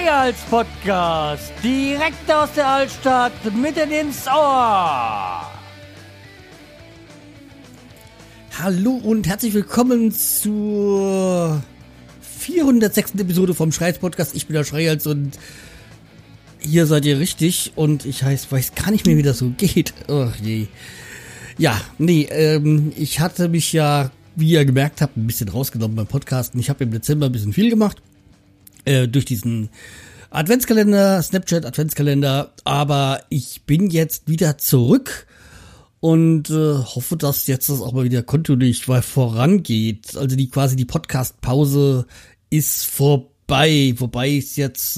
Schreihals Podcast, direkt aus der Altstadt, mitten ins Ohr. Hallo und herzlich willkommen zur 406. Episode vom Schreihals Podcast. Ich bin der Schreihals und hier seid ihr richtig und ich weiß gar nicht mehr, wie das so geht. Oh je. Ja, ich hatte mich ja, wie ihr gemerkt habt, ein bisschen rausgenommen beim Podcasten. Ich habe im Dezember ein bisschen viel gemacht. Durch diesen Adventskalender, Snapchat Adventskalender, aber ich bin jetzt wieder zurück und hoffe, dass jetzt das auch mal wieder kontinuierlich vorangeht. Also die Podcast-Pause ist vorbei, wobei es jetzt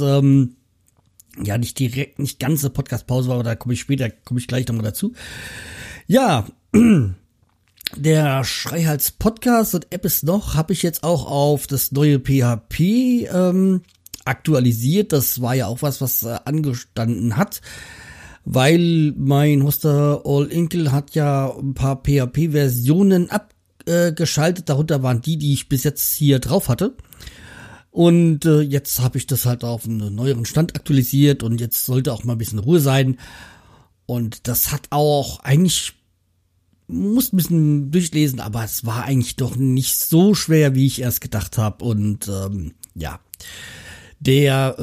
nicht ganze Podcast-Pause war, aber da komme ich gleich nochmal dazu. Ja, der Schreihals Podcast und App ist noch, habe ich jetzt auch auf das neue PHP aktualisiert. Das war ja auch was angestanden hat, weil mein Hoster All-Inkle hat ja ein paar PHP-Versionen abgeschaltet. Darunter waren die ich bis jetzt hier drauf hatte. Und jetzt habe ich das halt auf einen neueren Stand aktualisiert und jetzt sollte auch mal ein bisschen Ruhe sein. Und das hat auch eigentlich, musste ein bisschen durchlesen, aber es war eigentlich doch nicht so schwer, wie ich erst gedacht habe. Und der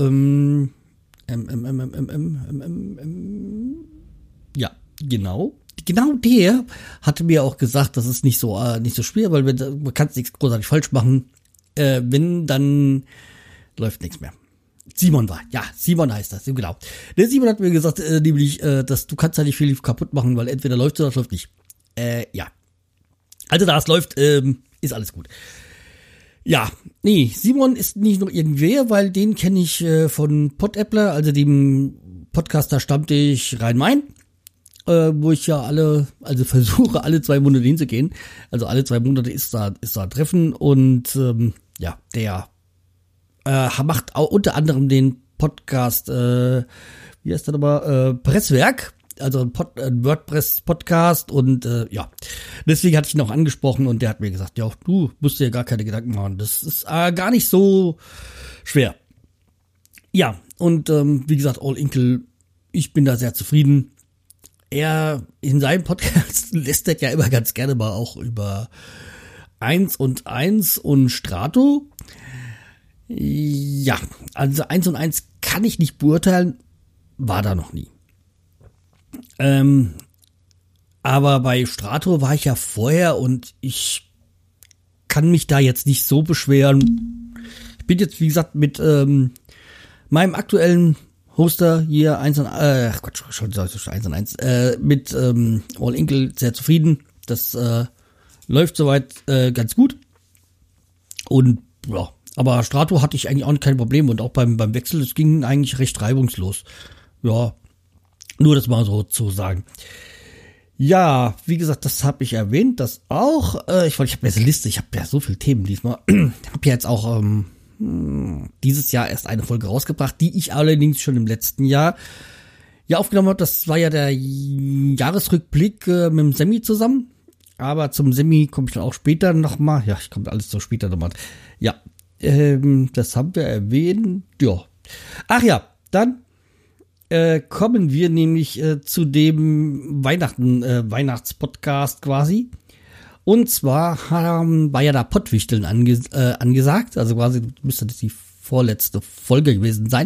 genau der hatte mir auch gesagt, das ist nicht so schwer, weil man kann nichts großartig falsch machen. Wenn, dann läuft nichts mehr. Simon heißt das, genau. Der Simon hat mir gesagt, nämlich, dass du kannst ja nicht viel kaputt machen, weil entweder läuft oder läuft nicht. Also da es läuft, ist alles gut. Ja, Simon ist nicht noch irgendwer, weil den kenne ich von Podappler, also dem Podcaster Stammtisch Rhein-Main, wo ich ja versuche alle 2 Monate hinzugehen. Also alle 2 Monate ist da ein Treffen und der macht auch unter anderem den Podcast, wie heißt der nochmal, Presswerk. Also ein WordPress-Podcast und deswegen hatte ich ihn auch angesprochen und der hat mir gesagt, ja, du musst dir gar keine Gedanken machen, das ist gar nicht so schwer. Ja, und wie gesagt, All-Inkle, ich bin da sehr zufrieden. Er in seinem Podcast lästert ja immer ganz gerne mal auch über 1&1 und Strato. Ja, also 1&1 kann ich nicht beurteilen, war da noch nie. Aber bei Strato war ich ja vorher und ich kann mich da jetzt nicht so beschweren. Ich bin jetzt, wie gesagt, mit meinem aktuellen Hoster hier 1&1, mit All-Inkle sehr zufrieden. Das läuft soweit ganz gut. Und ja, aber Strato hatte ich eigentlich auch kein Problem und auch beim Wechsel, es ging eigentlich recht reibungslos. Ja, nur das mal so zu sagen. Ja, wie gesagt, das habe ich erwähnt, das auch. Ich habe jetzt eine Liste, ich habe ja so viele Themen diesmal. Ich habe ja jetzt auch dieses Jahr erst eine Folge rausgebracht, die ich allerdings schon im letzten Jahr aufgenommen habe. Das war ja der Jahresrückblick mit dem Semi zusammen. Aber zum Semi komme ich dann auch später nochmal. Ja, ich komme alles so später nochmal. Ja, das haben wir erwähnt. Ja. Ach ja, dann kommen wir nämlich zu dem Weihnachtspodcast quasi. Und zwar war ja da Pottwichteln angesagt. Also quasi müsste das die vorletzte Folge gewesen sein.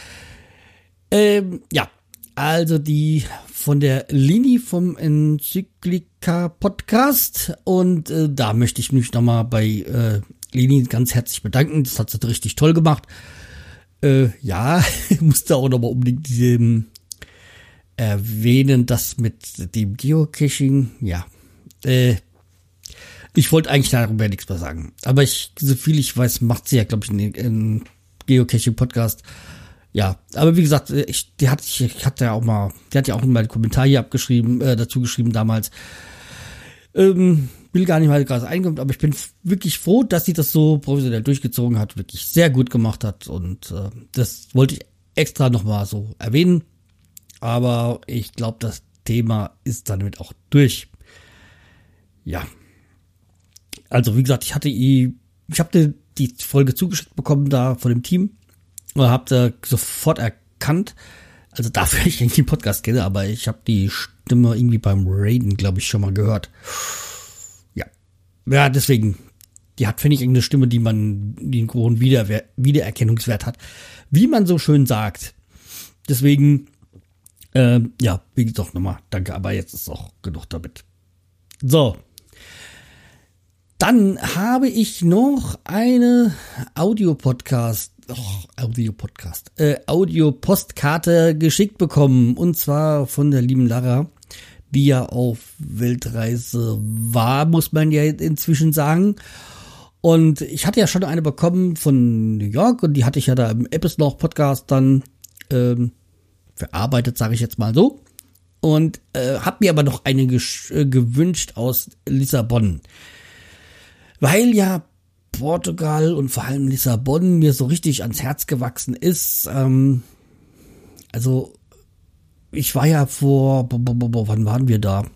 Also die von der Lini vom Enzyklika Podcast. Und da möchte ich mich nochmal bei Lini ganz herzlich bedanken. Das hat sie richtig toll gemacht. Ich musste auch nochmal unbedingt erwähnen, das mit dem Geocaching, ich wollte eigentlich darüber nichts mehr sagen, aber so viel ich weiß, macht sie ja, glaube ich, einen Geocaching-Podcast. Ja, aber wie gesagt, die hat ja auch mal einen Kommentar hier dazu geschrieben damals. Will gar nicht mal gerade einkommen, aber ich bin wirklich froh, dass sie das so professionell durchgezogen hat, wirklich sehr gut gemacht hat und das wollte ich extra nochmal so erwähnen, aber ich glaube, das Thema ist damit auch durch. Ja, also wie gesagt, ich habe die Folge zugeschickt bekommen da von dem Team und habe sofort erkannt, also dafür ich den Podcast kenne, aber ich habe die Stimme irgendwie beim Raiden, glaube ich, schon mal gehört. Ja, deswegen, die hat, finde ich, eine Stimme, die einen hohen Wiedererkennungswert hat, wie man so schön sagt. Deswegen, wie gesagt, nochmal, danke, aber jetzt ist auch genug damit. So. Dann habe ich noch eine Audio-Postkarte geschickt bekommen, und zwar von der lieben Lara, die ja auf Weltreise war, muss man ja inzwischen sagen. Und ich hatte ja schon eine bekommen von New York, und die hatte ich ja da im Episloch-Podcast dann verarbeitet, sage ich jetzt mal so. Und habe mir aber noch eine gewünscht aus Lissabon. Weil ja Portugal und vor allem Lissabon mir so richtig ans Herz gewachsen ist. Also ich war ja wann waren wir da?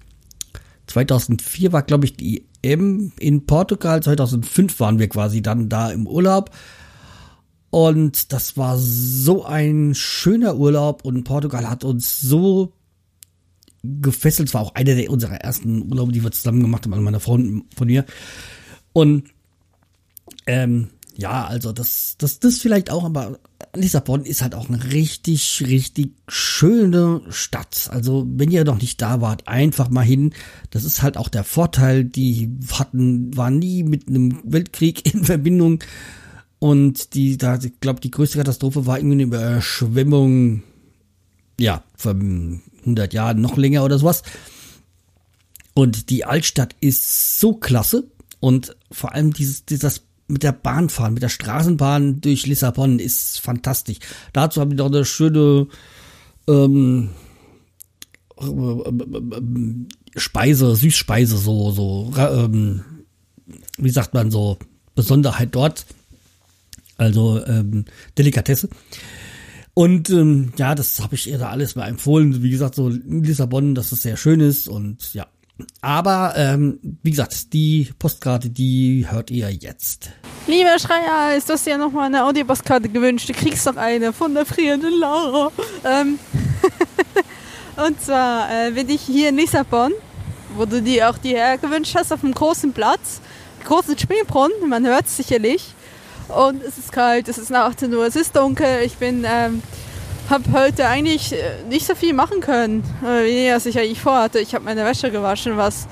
2004 war, glaube ich, die EM in Portugal. 2005 waren wir quasi dann da im Urlaub. Und das war so ein schöner Urlaub, und Portugal hat uns so gefesselt. Es war auch einer unserer ersten Urlaube, die wir zusammen gemacht haben, also meiner Freundin von mir. Und also das vielleicht auch, aber Lissabon ist halt auch eine richtig, richtig schöne Stadt. Also wenn ihr noch nicht da wart, einfach mal hin. Das ist halt auch der Vorteil, die waren nie mit einem Weltkrieg in Verbindung. Und ich glaube, die größte Katastrophe war irgendwie eine Überschwemmung, von 100 Jahren, noch länger oder sowas. Und die Altstadt ist so klasse, und vor allem das mit der Bahn fahren, mit der Straßenbahn durch Lissabon ist fantastisch. Dazu haben die noch eine schöne Süßspeise, wie sagt man, so Besonderheit dort. Also Delikatesse. Und das habe ich ihr da alles mal empfohlen. Wie gesagt, so Lissabon, dass es sehr schön ist, und ja. Aber wie gesagt, die Postkarte, die hört ihr jetzt. Lieber Schreier, ist das ja nochmal eine Audiopostkarte gewünscht? Du kriegst doch eine von der frierenden Lara. Und zwar bin ich hier in Lissabon, wo du dir auch die hergewünscht hast, auf einem großen Platz, großen Spielbrunnen, man hört es sicherlich. Und es ist kalt, es ist nach 18 Uhr, es ist dunkel. Ich habe heute eigentlich nicht so viel machen können, wie ich eigentlich vorhatte. Ich habe meine Wäsche gewaschen, was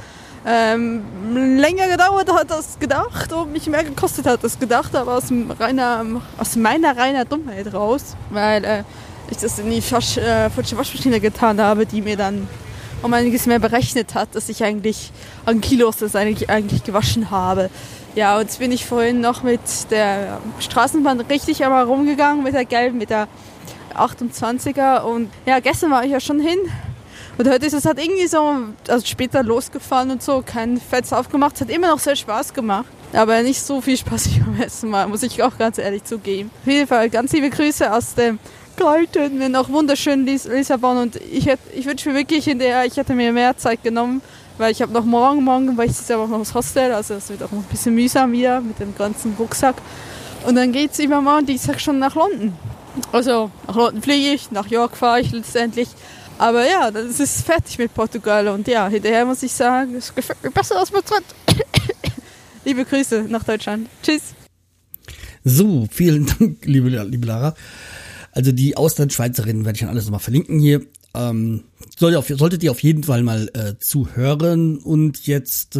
länger gedauert hat als gedacht und mich mehr gekostet hat als gedacht, aber aus meiner reiner Dummheit raus, weil ich das in die falsche Waschmaschine getan habe, die mir dann um einiges mehr berechnet hat, dass ich eigentlich an Kilos das eigentlich gewaschen habe. Ja, und jetzt bin ich vorhin noch mit der Straßenbahn richtig einmal rumgegangen, mit der gelben, mit der 28er, und ja, gestern war ich ja schon hin, und heute ist es halt irgendwie so, also später losgefahren und so, kein Fetz aufgemacht, es hat immer noch sehr Spaß gemacht, aber nicht so viel Spaß wie beim letzten Mal, muss ich auch ganz ehrlich zugeben. Auf jeden Fall ganz liebe Grüße aus dem kalten, noch wunderschönen Lissabon, und ich wünsche mir wirklich ich hätte mir mehr Zeit genommen, weil ich habe noch morgen, weil ich sitze aber noch ins Hostel, also es wird auch noch ein bisschen mühsam wieder mit dem ganzen Rucksack, und dann geht es übermorgen Dienstag schon nach London. Also nach London fliege ich, nach York fahre ich letztendlich. Aber ja, dann ist es fertig mit Portugal. Und ja, hinterher muss ich sagen, es gefällt mir besser als Madrid. Liebe Grüße nach Deutschland. Tschüss. So, vielen Dank, liebe Lara. Also die Auslandsschweizerinnen werde ich dann alles nochmal verlinken hier. Solltet ihr auf jeden Fall mal zuhören. Und jetzt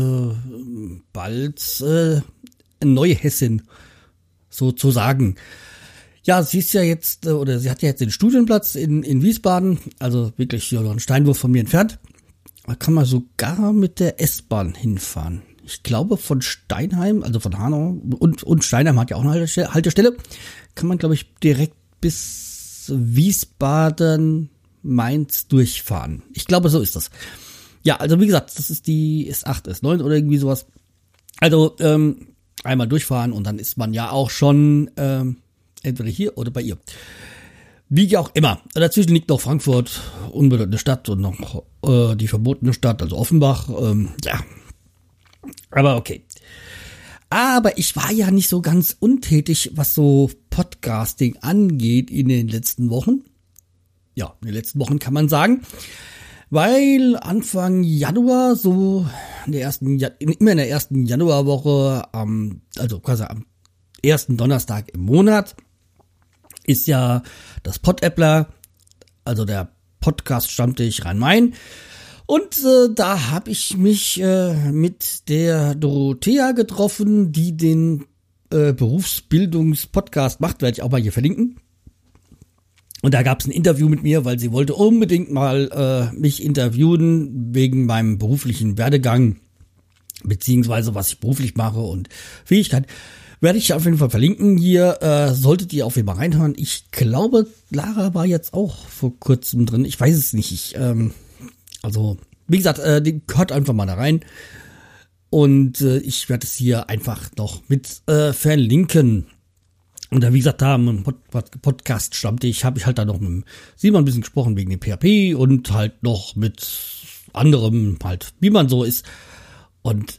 bald eine neue Hessin sozusagen. Ja, sie ist ja jetzt, oder sie hat ja jetzt den Studienplatz in Wiesbaden, also wirklich nur einen Steinwurf von mir entfernt. Da kann man sogar mit der S-Bahn hinfahren. Ich glaube von Steinheim, also von Hanau, und Steinheim hat ja auch eine Haltestelle, kann man, glaube ich, direkt bis Wiesbaden, Mainz durchfahren. Ich glaube, so ist das. Ja, also wie gesagt, das ist die S8, S9 oder irgendwie sowas. Also einmal durchfahren, und dann ist man ja auch schon entweder hier oder bei ihr. Wie auch immer. Dazwischen liegt noch Frankfurt, unbedeutende Stadt, und noch die verbotene Stadt, also Offenbach. Ja, aber okay. Aber ich war ja nicht so ganz untätig, was so Podcasting angeht in den letzten Wochen. Ja, in den letzten Wochen kann man sagen. Weil Anfang Januar, so immer in der ersten Januarwoche, also quasi am ersten Donnerstag im Monat, ist ja das Pod-Appler, also der Podcast-Stammtisch Rhein-Main. Und da habe ich mich mit der Dorothea getroffen, die den Berufsbildungspodcast macht, werde ich auch mal hier verlinken. Und da gab es ein Interview mit mir, weil sie wollte unbedingt mal mich interviewen wegen meinem beruflichen Werdegang, beziehungsweise was ich beruflich mache und Fähigkeit. Werde ich auf jeden Fall verlinken hier, solltet ihr auf jeden Fall reinhören. Ich glaube, Lara war jetzt auch vor kurzem drin, ich weiß es nicht. Also, wie gesagt, die hört einfach mal da rein. Und ich werde es hier einfach noch mit verlinken. Und wie gesagt, da im Podcast-Stammtisch habe ich halt da noch mit Simon ein bisschen gesprochen wegen dem PHP und halt noch mit anderem halt, wie man so ist. Und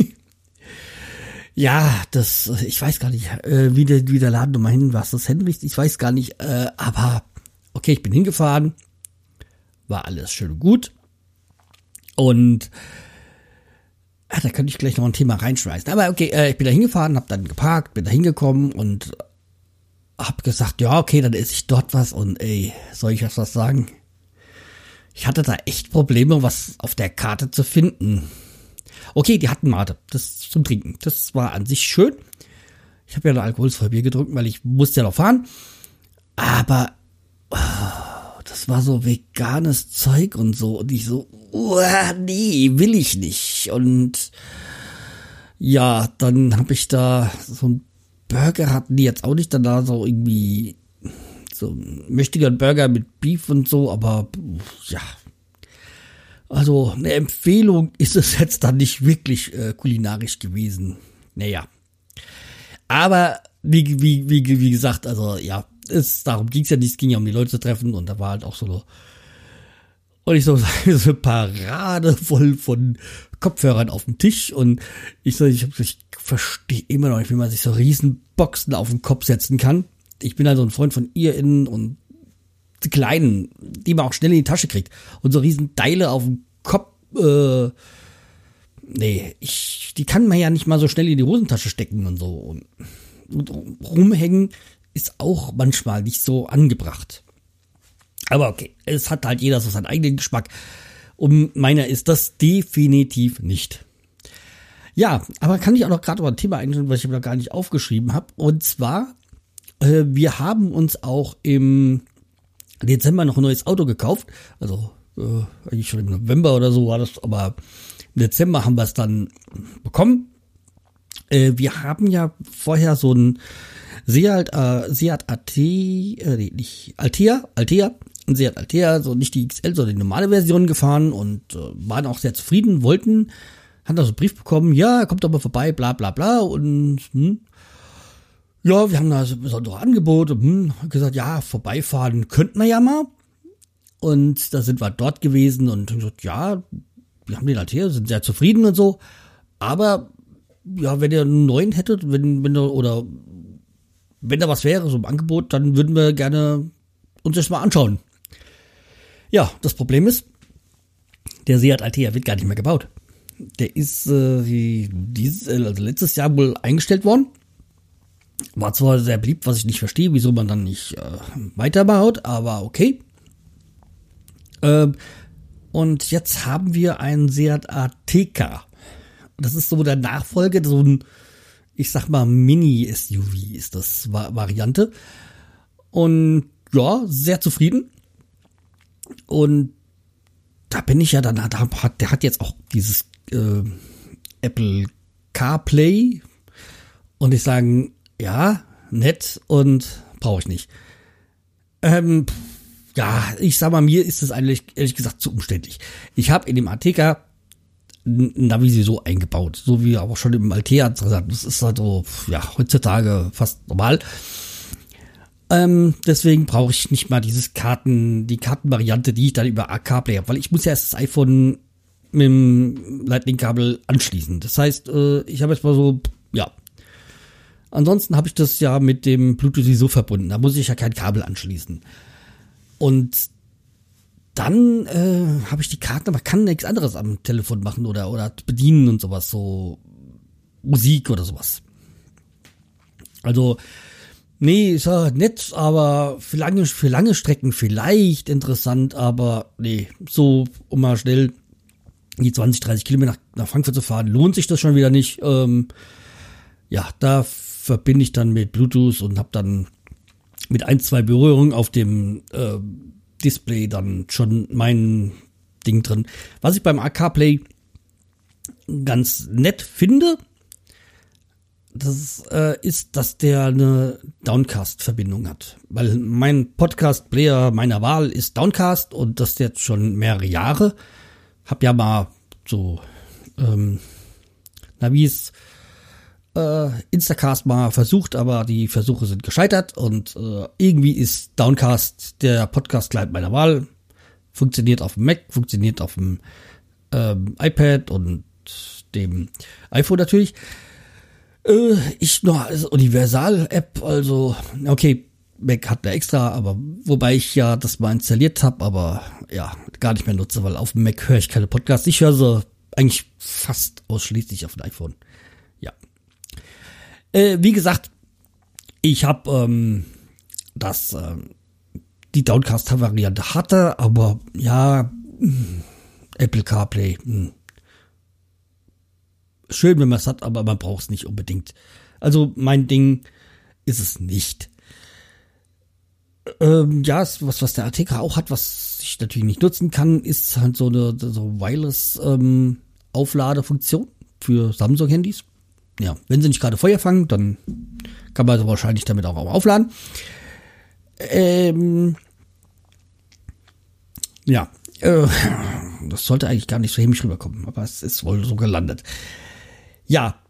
ja, ich weiß gar nicht, wie der Laden nochmal hin, was das hinrichtet, ich weiß gar nicht, aber okay, ich bin hingefahren, war alles schön und gut. Und da könnte ich gleich noch ein Thema reinschmeißen. Aber okay, ich bin da hingefahren, hab dann geparkt, bin da hingekommen und hab gesagt, ja, okay, dann esse ich dort was und soll ich was sagen? Ich hatte da echt Probleme, was auf der Karte zu finden. Okay, die hatten Mate, das zum Trinken. Das war an sich schön. Ich habe ja ein alkoholfreies Bier getrunken, weil ich musste ja noch fahren. Aber das war so veganes Zeug und so. Und ich so, nee, will ich nicht. Und ja, dann habe ich da so ein Burger, hatten die jetzt auch nicht. Dann da so irgendwie so ein mächtiger Burger mit Beef und so. Aber ja, also eine Empfehlung ist es jetzt dann nicht wirklich kulinarisch gewesen. Naja. Aber wie gesagt, also ja, darum ging's ja nicht, es ging ja um die Leute zu treffen und da war halt auch so und ich so eine Parade voll von Kopfhörern auf dem Tisch und ich verstehe immer noch nicht, wie man sich so riesen Boxen auf den Kopf setzen kann. Ich bin also ein Freund von Ear-In und die kleinen, die man auch schnell in die Tasche kriegt und so riesen Teile auf dem Kopf, die kann man ja nicht mal so schnell in die Hosentasche stecken und so und rumhängen ist auch manchmal nicht so angebracht. Aber okay, es hat halt jeder so seinen eigenen Geschmack. Und meiner ist das definitiv nicht. Ja, aber kann ich auch noch gerade über ein Thema einstellen, was ich mir gar nicht aufgeschrieben habe. Und zwar, wir haben uns auch im Dezember noch ein neues Auto gekauft. Also eigentlich schon im November oder so war das, aber im Dezember haben wir es dann bekommen. Wir haben ja vorher so ein Seat Altea, ein Seat Altea, so nicht die XL, sondern die normale Version gefahren und waren auch sehr zufrieden, haben da so einen Brief bekommen, ja, kommt doch mal vorbei, bla bla bla und ja, wir haben da so besondere Angebote, gesagt, ja, vorbeifahren könnten wir ja mal und da sind wir dort gewesen und gesagt, ja, wir haben den Altea, sind sehr zufrieden und so, aber ja, wenn ihr einen neuen hättet, wenn da was wäre, so im Angebot, dann würden wir gerne uns das mal anschauen. Ja, das Problem ist, der Seat Altea wird gar nicht mehr gebaut. Der ist letztes Jahr wohl eingestellt worden. War zwar sehr beliebt, was ich nicht verstehe, wieso man dann nicht weiterbaut, aber okay. Und jetzt haben wir einen Seat Ateca. Das ist so der Nachfolger, so ein, ich sag mal, Mini-SUV ist das Variante. Und ja, sehr zufrieden. Und da bin ich ja dann, der hat jetzt auch dieses Apple CarPlay. Und ich sage, ja, nett und brauche ich nicht. Ja, ich sag mal, mir ist das eigentlich, ehrlich gesagt, zu umständlich. Ich habe in dem Ateca ein Navi so eingebaut, so wie auch schon im Altea. Das ist halt so, ja, heutzutage fast normal. Deswegen brauche ich nicht mal die Kartenvariante, die ich dann über CarPlay habe, weil ich muss ja erst das iPhone mit dem Lightning-Kabel anschließen. Das heißt, ich habe jetzt mal so ja. Ansonsten habe ich das ja mit dem Bluetooth so verbunden. Da muss ich ja kein Kabel anschließen. Und dann habe ich die Karten, aber kann nichts anderes am Telefon machen oder bedienen und sowas, so Musik oder sowas. Also, nee, ist ja nett, aber für lange Strecken vielleicht interessant, aber nee, so um mal schnell die 20, 30 Kilometer nach Frankfurt zu fahren, lohnt sich das schon wieder nicht. Ja, da verbinde ich dann mit Bluetooth und habe dann mit 1, 2 Berührungen auf dem Display dann schon mein Ding drin. Was ich beim CarPlay ganz nett finde, das ist, dass der eine Downcast-Verbindung hat. Weil mein Podcast-Player meiner Wahl ist Downcast und das jetzt schon mehrere Jahre. Hab ja mal so, Instacast mal versucht, aber die Versuche sind gescheitert und irgendwie ist Downcast der Podcast-Client meiner Wahl. Funktioniert auf dem Mac, funktioniert auf dem iPad und dem iPhone natürlich. Ich noch als Universal-App, also okay, Mac hat eine extra, aber wobei ich ja das mal installiert habe, aber ja, gar nicht mehr nutze, weil auf dem Mac höre ich keine Podcasts. Ich höre sie eigentlich fast ausschließlich auf dem iPhone. Ja. Wie gesagt, ich habe die Downcast-Variante hatte, aber ja, Apple CarPlay, schön, wenn man es hat, aber man braucht es nicht unbedingt. Also mein Ding ist es nicht. Ja, was der ATK auch hat, was ich natürlich nicht nutzen kann, ist halt so eine Wireless Aufladefunktion für Samsung-Handys. Ja, wenn sie nicht gerade Feuer fangen, dann kann man wahrscheinlich damit auch aufladen. Ja, das sollte eigentlich gar nicht so hämisch rüberkommen, aber es ist wohl so gelandet. Ja,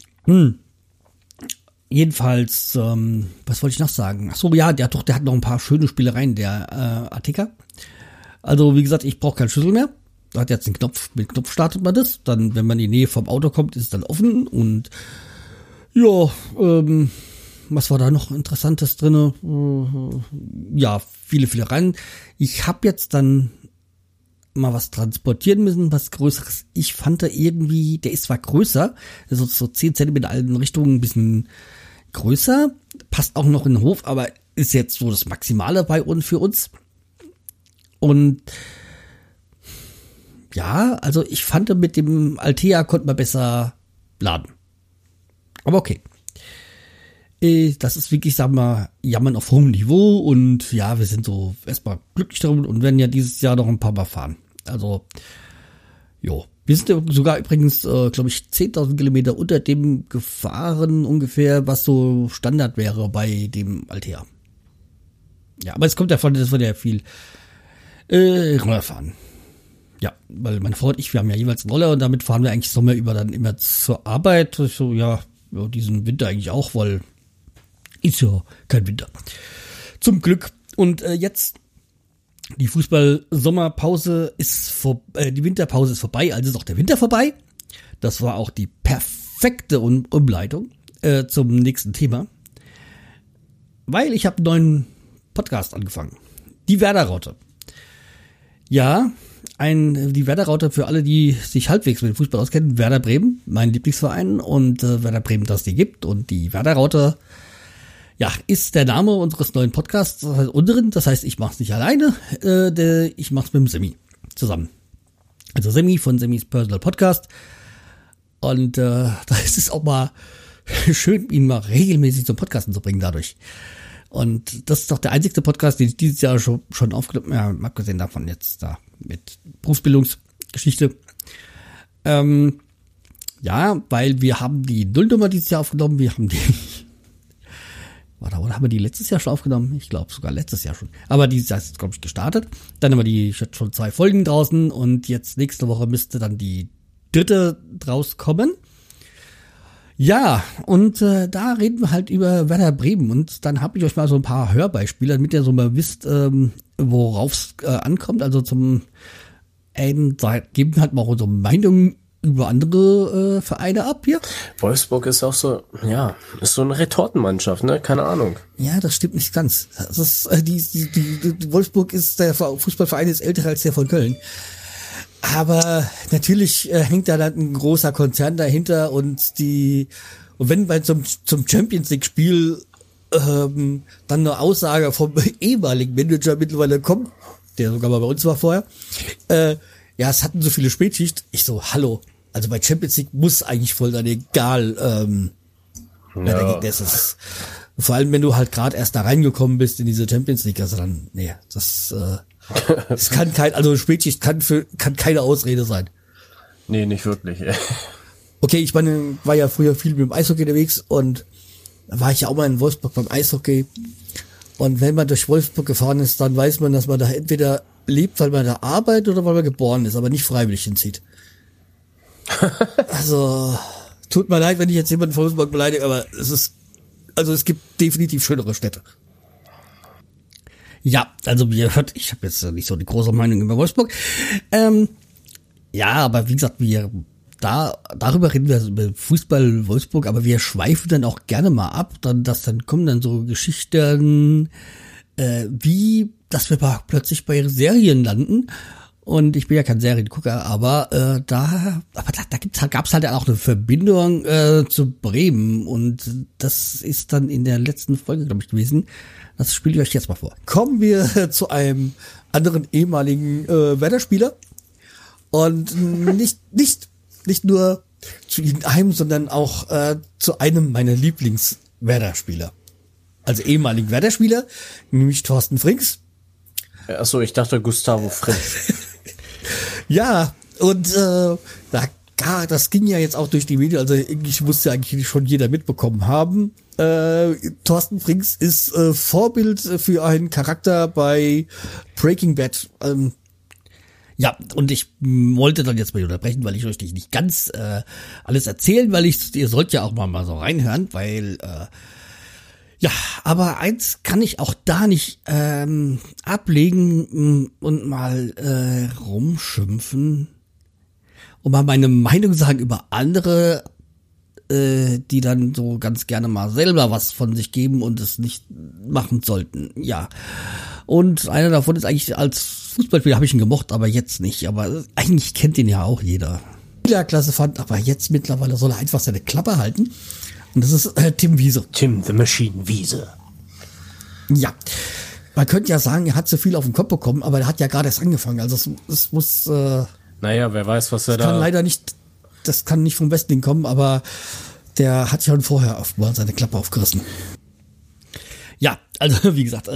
jedenfalls, was wollte ich noch sagen? Ach so, ja, der hat noch ein paar schöne Spielereien, der ATK. Also, wie gesagt, ich brauche keinen Schlüssel mehr. Da hat jetzt einen Knopf, mit Knopf startet man das. Dann, wenn man in die Nähe vom Auto kommt, ist es dann offen. Und ja, was war da noch Interessantes drinne? Ja, viele Reihen. Ich habe jetzt dann mal was transportieren müssen, was Größeres. Ich fand da irgendwie, der ist zwar größer, also so 10 Zentimeter in allen Richtungen ein bisschen größer, passt auch noch in den Hof, aber ist jetzt so das Maximale bei uns für uns. Und ja, also ich fand, mit dem Altea konnte man besser laden. Aber okay. Das ist wirklich, sagen wir, Jammern auf hohem Niveau und ja, wir sind so erstmal glücklich darum und werden ja dieses Jahr noch ein paar Mal fahren. Also, jo. Wir sind ja sogar übrigens, glaube ich, 10.000 Kilometer unter dem gefahren ungefähr, was so Standard wäre bei dem Altea. Ja, aber es kommt davon, dass wir ja viel Roller fahren. Ja, weil meine Frau und ich, wir haben ja jeweils einen Roller und damit fahren wir eigentlich Sommer über dann immer zur Arbeit. So, ja, diesen Winter eigentlich auch, weil ist ja kein Winter. Zum Glück. Und jetzt, die Fußball-Sommerpause ist die Winterpause ist vorbei, also ist auch der Winter vorbei. Das war auch die perfekte Umleitung zum nächsten Thema. Weil ich habe einen neuen Podcast angefangen. Die Werder-Raute. Ja, die Werder-Raute für alle, die sich halbwegs mit dem Fußball auskennen. Werder Bremen, mein Lieblingsverein und Werder Bremen, das die gibt. Und die Werder-Raute, ja, ist der Name unseres neuen Podcasts, das heißt unseren. Das heißt, ich mache es nicht alleine, ich mache es mit dem Semi zusammen. Also Semi von Semis Personal Podcast. Und da ist es auch mal schön, ihn mal regelmäßig zum Podcasten zu bringen dadurch. Und das ist doch der einzigste Podcast, den ich dieses Jahr schon aufgenommen habe, ja, abgesehen davon jetzt da mit Berufsbildungsgeschichte. Ja, weil wir haben die Nullnummer dieses Jahr aufgenommen, wir haben die, oder haben wir die letztes Jahr schon aufgenommen? Ich glaube sogar letztes Jahr schon. Aber dieses Jahr ist, glaube ich, gestartet. Dann haben wir schon 2 Folgen draußen und jetzt nächste Woche müsste dann die 3. draus kommen. Ja, und da reden wir halt über Werder Bremen und dann habe ich euch mal so ein paar Hörbeispiele, damit ihr so mal wisst, worauf es ankommt. Also da geben wir halt mal unsere Meinung über andere Vereine ab hier. Wolfsburg ist auch so, ja, ist so eine Retortenmannschaft, ne? Keine Ahnung. Ja, das stimmt nicht ganz. Das ist, die Wolfsburg ist, der Fußballverein ist älter als der von Köln. Aber natürlich hängt da dann ein großer Konzern dahinter und wenn bei zum Champions League Spiel dann eine Aussage vom ehemaligen Manager mittlerweile kommt, der sogar mal bei uns war vorher, ja, es hatten so viele Spätschicht. Ich so, hallo. Also bei Champions League muss eigentlich voll sein, egal, das ist, vor allem wenn du halt gerade erst da reingekommen bist in diese Champions League, also dann, nee, das kann Spätschicht kann keine Ausrede sein. Nee, nicht wirklich. Okay, ich meine, war ja früher viel mit dem Eishockey unterwegs und da war ich ja auch mal in Wolfsburg beim Eishockey. Und wenn man durch Wolfsburg gefahren ist, dann weiß man, dass man da entweder lebt, weil man da arbeitet oder weil man geboren ist, aber nicht freiwillig hinzieht. Also, tut mir leid, wenn ich jetzt jemanden von Wolfsburg beleidige, aber es gibt definitiv schönere Städte. Ja, also wie ihr hört, ich habe jetzt nicht so die große Meinung über Wolfsburg. Ja, aber wie gesagt, darüber reden wir über Fußball Wolfsburg, aber wir schweifen dann auch gerne mal ab, dann kommen dann so Geschichten, wie, dass wir plötzlich bei Serien landen. Und ich bin ja kein Seriengucker, aber da gab's halt auch eine Verbindung zu Bremen und das ist dann in der letzten Folge, glaube ich, gewesen. Das spiele ich euch jetzt mal vor. Kommen wir zu einem anderen ehemaligen Werder-Spieler und nicht nur zu einem, sondern auch zu einem meiner Lieblings-Werder-Spieler. Also ehemaligen Werder-Spieler, nämlich Thorsten Frings. Achso, ich dachte Gustavo Fritsch. Ja, und das ging ja jetzt auch durch die Medien, also ich musste eigentlich schon jeder mitbekommen haben. Thorsten Frings ist Vorbild für einen Charakter bei Breaking Bad. Ja, und ich wollte dann jetzt mal unterbrechen, weil ich euch nicht ganz alles erzählen, weil ihr sollt ja auch mal so reinhören, weil ja, aber eins kann ich auch da nicht ablegen und mal rumschimpfen und mal meine Meinung sagen über andere, die dann so ganz gerne mal selber was von sich geben und es nicht machen sollten. Ja, und einer davon ist eigentlich, als Fußballspieler habe ich ihn gemocht, aber jetzt nicht. Aber eigentlich kennt ihn ja auch jeder. Klasse fand, aber jetzt mittlerweile soll er einfach seine Klappe halten. Und das ist Tim Wiese. Tim the Machine Wiese. Ja, man könnte ja sagen, er hat so viel auf den Kopf bekommen, aber er hat ja gerade erst angefangen. Also es muss... naja, wer weiß, was er da... Kann leider nicht, das kann nicht vom Wrestling kommen, aber der hat schon vorher mal seine Klappe aufgerissen. Ja, also wie gesagt,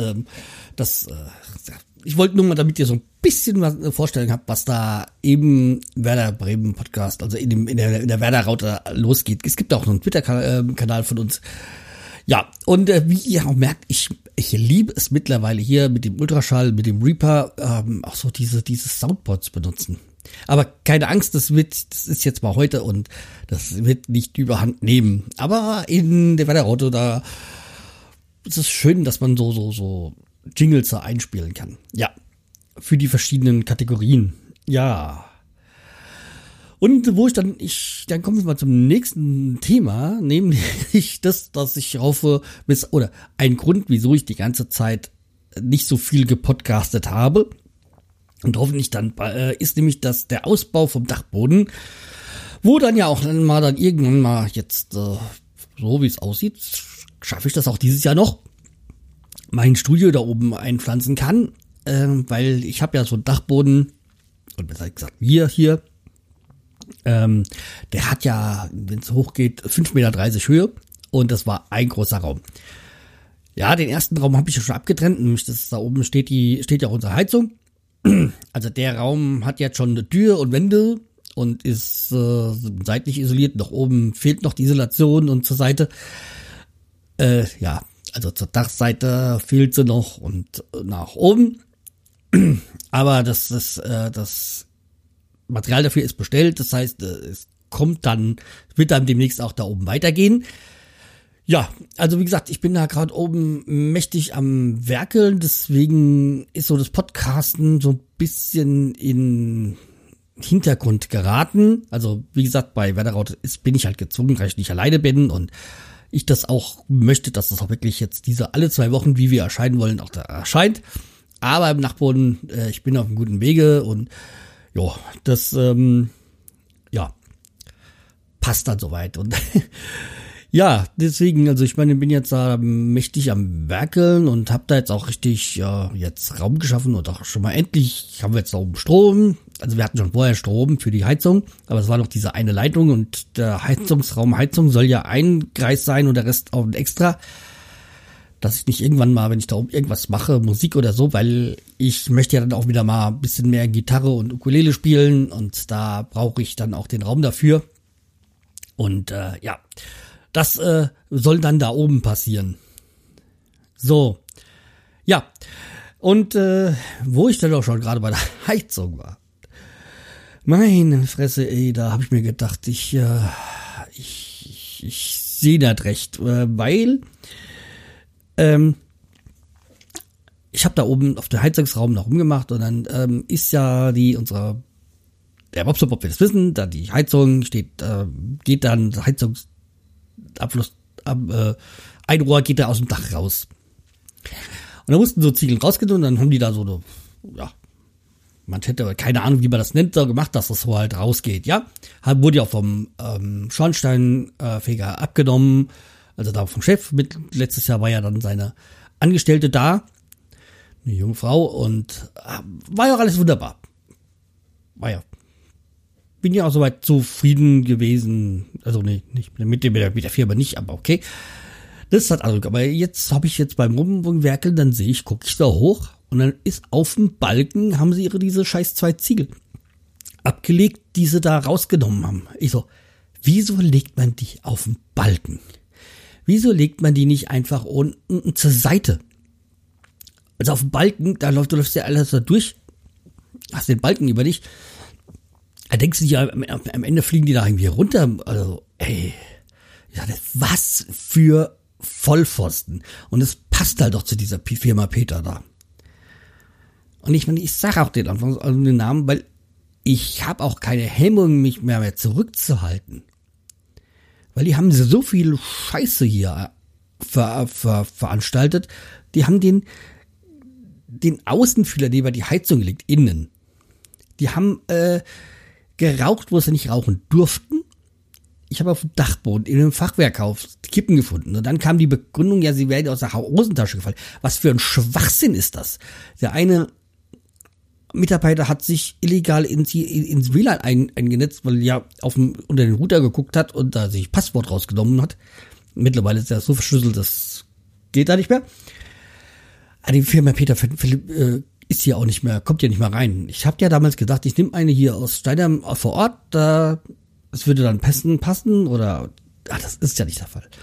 ich wollte nur mal, damit ihr so ein bisschen was eine Vorstellung habt, was da eben Werder Bremen Podcast, also in der Werder Raute losgeht. Es gibt auch noch einen Twitter-Kanal von uns. Ja, und wie ihr auch merkt, ich liebe es mittlerweile hier mit dem Ultraschall, mit dem Reaper, auch so diese Soundboards benutzen. Aber keine Angst, das ist jetzt mal heute und das wird nicht überhand nehmen. Aber in der Werder Raute, da ist es schön, dass man so Jingles da einspielen kann. Ja, für die verschiedenen Kategorien. Ja. Und dann kommen wir mal zum nächsten Thema, nämlich das, dass ich hoffe, oder ein Grund, wieso ich die ganze Zeit nicht so viel gepodcastet habe und hoffentlich dann ist nämlich, dass der Ausbau vom Dachboden, wo dann ja auch dann irgendwann mal jetzt so wie es aussieht, schaffe ich das auch dieses Jahr noch, mein Studio da oben einpflanzen kann, weil ich habe ja so einen Dachboden, und besser gesagt wir hier, der hat ja, wenn es hochgeht, 5,30 Meter Höhe und das war ein großer Raum. Ja, den ersten Raum habe ich ja schon abgetrennt, nämlich das da oben steht ja unsere Heizung. Also der Raum hat jetzt schon eine Tür und Wände und ist seitlich isoliert. Nach oben fehlt noch die Isolation und zur Seite. Ja, also zur Dachseite fehlt sie noch und nach oben. Aber das Material dafür ist bestellt. Das heißt, es wird dann demnächst auch da oben weitergehen. Ja, also wie gesagt, ich bin da gerade oben mächtig am Werkeln, deswegen ist so das Podcasten so ein bisschen Hintergrund geraten. Also wie gesagt, bei Wetterraut bin ich halt gezwungen, weil ich nicht alleine bin und ich das auch möchte, dass das auch wirklich jetzt diese alle 2 Wochen, wie wir erscheinen wollen, auch da erscheint. Aber im Nachtboden, ich bin auf einem guten Wege und ja, das passt dann soweit. Und ja, deswegen, also ich meine, bin jetzt da mächtig am Werkeln und habe da jetzt auch richtig jetzt Raum geschaffen und auch schon mal endlich haben wir jetzt da oben Strom. Also wir hatten schon vorher Strom für die Heizung, aber es war noch diese eine Leitung und der Heizung soll ja ein Kreis sein und der Rest auch ein extra. Dass ich nicht irgendwann mal, wenn ich da oben irgendwas mache, Musik oder so, weil ich möchte ja dann auch wieder mal ein bisschen mehr Gitarre und Ukulele spielen und da brauche ich dann auch den Raum dafür. Und das soll dann da oben passieren. So, ja. Und wo ich dann auch schon gerade bei der Heizung war. Meine Fresse, ey, da habe ich mir gedacht, ich sehe das recht, weil ich habe da oben auf der Heizungsraum noch rumgemacht und dann ist ja der Bobstop, ob wir das wissen, da die Heizung steht, geht dann der Heizungsabfluss, ein Rohr geht da aus dem Dach raus. Und da mussten so Ziegeln rausgehen und dann haben die da so man hätte keine Ahnung, wie man das nennt, so gemacht, dass das so halt rausgeht, ja. Wurde ja auch vom Schornsteinfeger abgenommen, also da vom Chef. Letztes Jahr war ja dann seine Angestellte da, eine junge Frau, und war ja auch alles wunderbar. Bin ja auch soweit zufrieden gewesen, also nicht mit der Firma nicht, aber okay. Das hat also, aber jetzt habe ich beim Rumwerkeln, dann gucke ich da hoch und dann ist auf dem Balken, haben sie diese scheiß 2 Ziegel abgelegt, die sie da rausgenommen haben. Ich so, wieso legt man die auf den Balken? Wieso legt man die nicht einfach unten zur Seite? Also auf dem Balken, du läufst ja alles da durch, hast den Balken über dich. Da denkst du ja, am Ende fliegen die da irgendwie runter. Also, ey, ich dachte, was für Vollpfosten. Und es passt halt doch zu dieser Firma Peter da. Und ich meine, ich sage auch den Anfang, also den Namen, weil ich habe auch keine Hemmung, mich mehr zurückzuhalten. Weil die haben so viel Scheiße hier veranstaltet. Die haben den Außenfühler neben die Heizung gelegt, innen. Die haben geraucht, wo sie nicht rauchen durften. Ich habe auf dem Dachboden in einem Fachwerkhaus Kippen gefunden. Und dann kam die Begründung, ja, sie werden aus der Hosentasche gefallen. Was für ein Schwachsinn ist das? Der eine Mitarbeiter hat sich illegal ins WLAN eingenetzt, weil er ja unter den Router geguckt hat und da sich Passwort rausgenommen hat. Mittlerweile ist er so verschlüsselt, das geht da nicht mehr. Aber die Firma Peter ist hier auch nicht mehr, kommt ja nicht mehr rein. Ich habe ja damals gedacht, ich nehme eine hier aus Steiner vor Ort, es würde dann passen oder das ist ja nicht der Fall.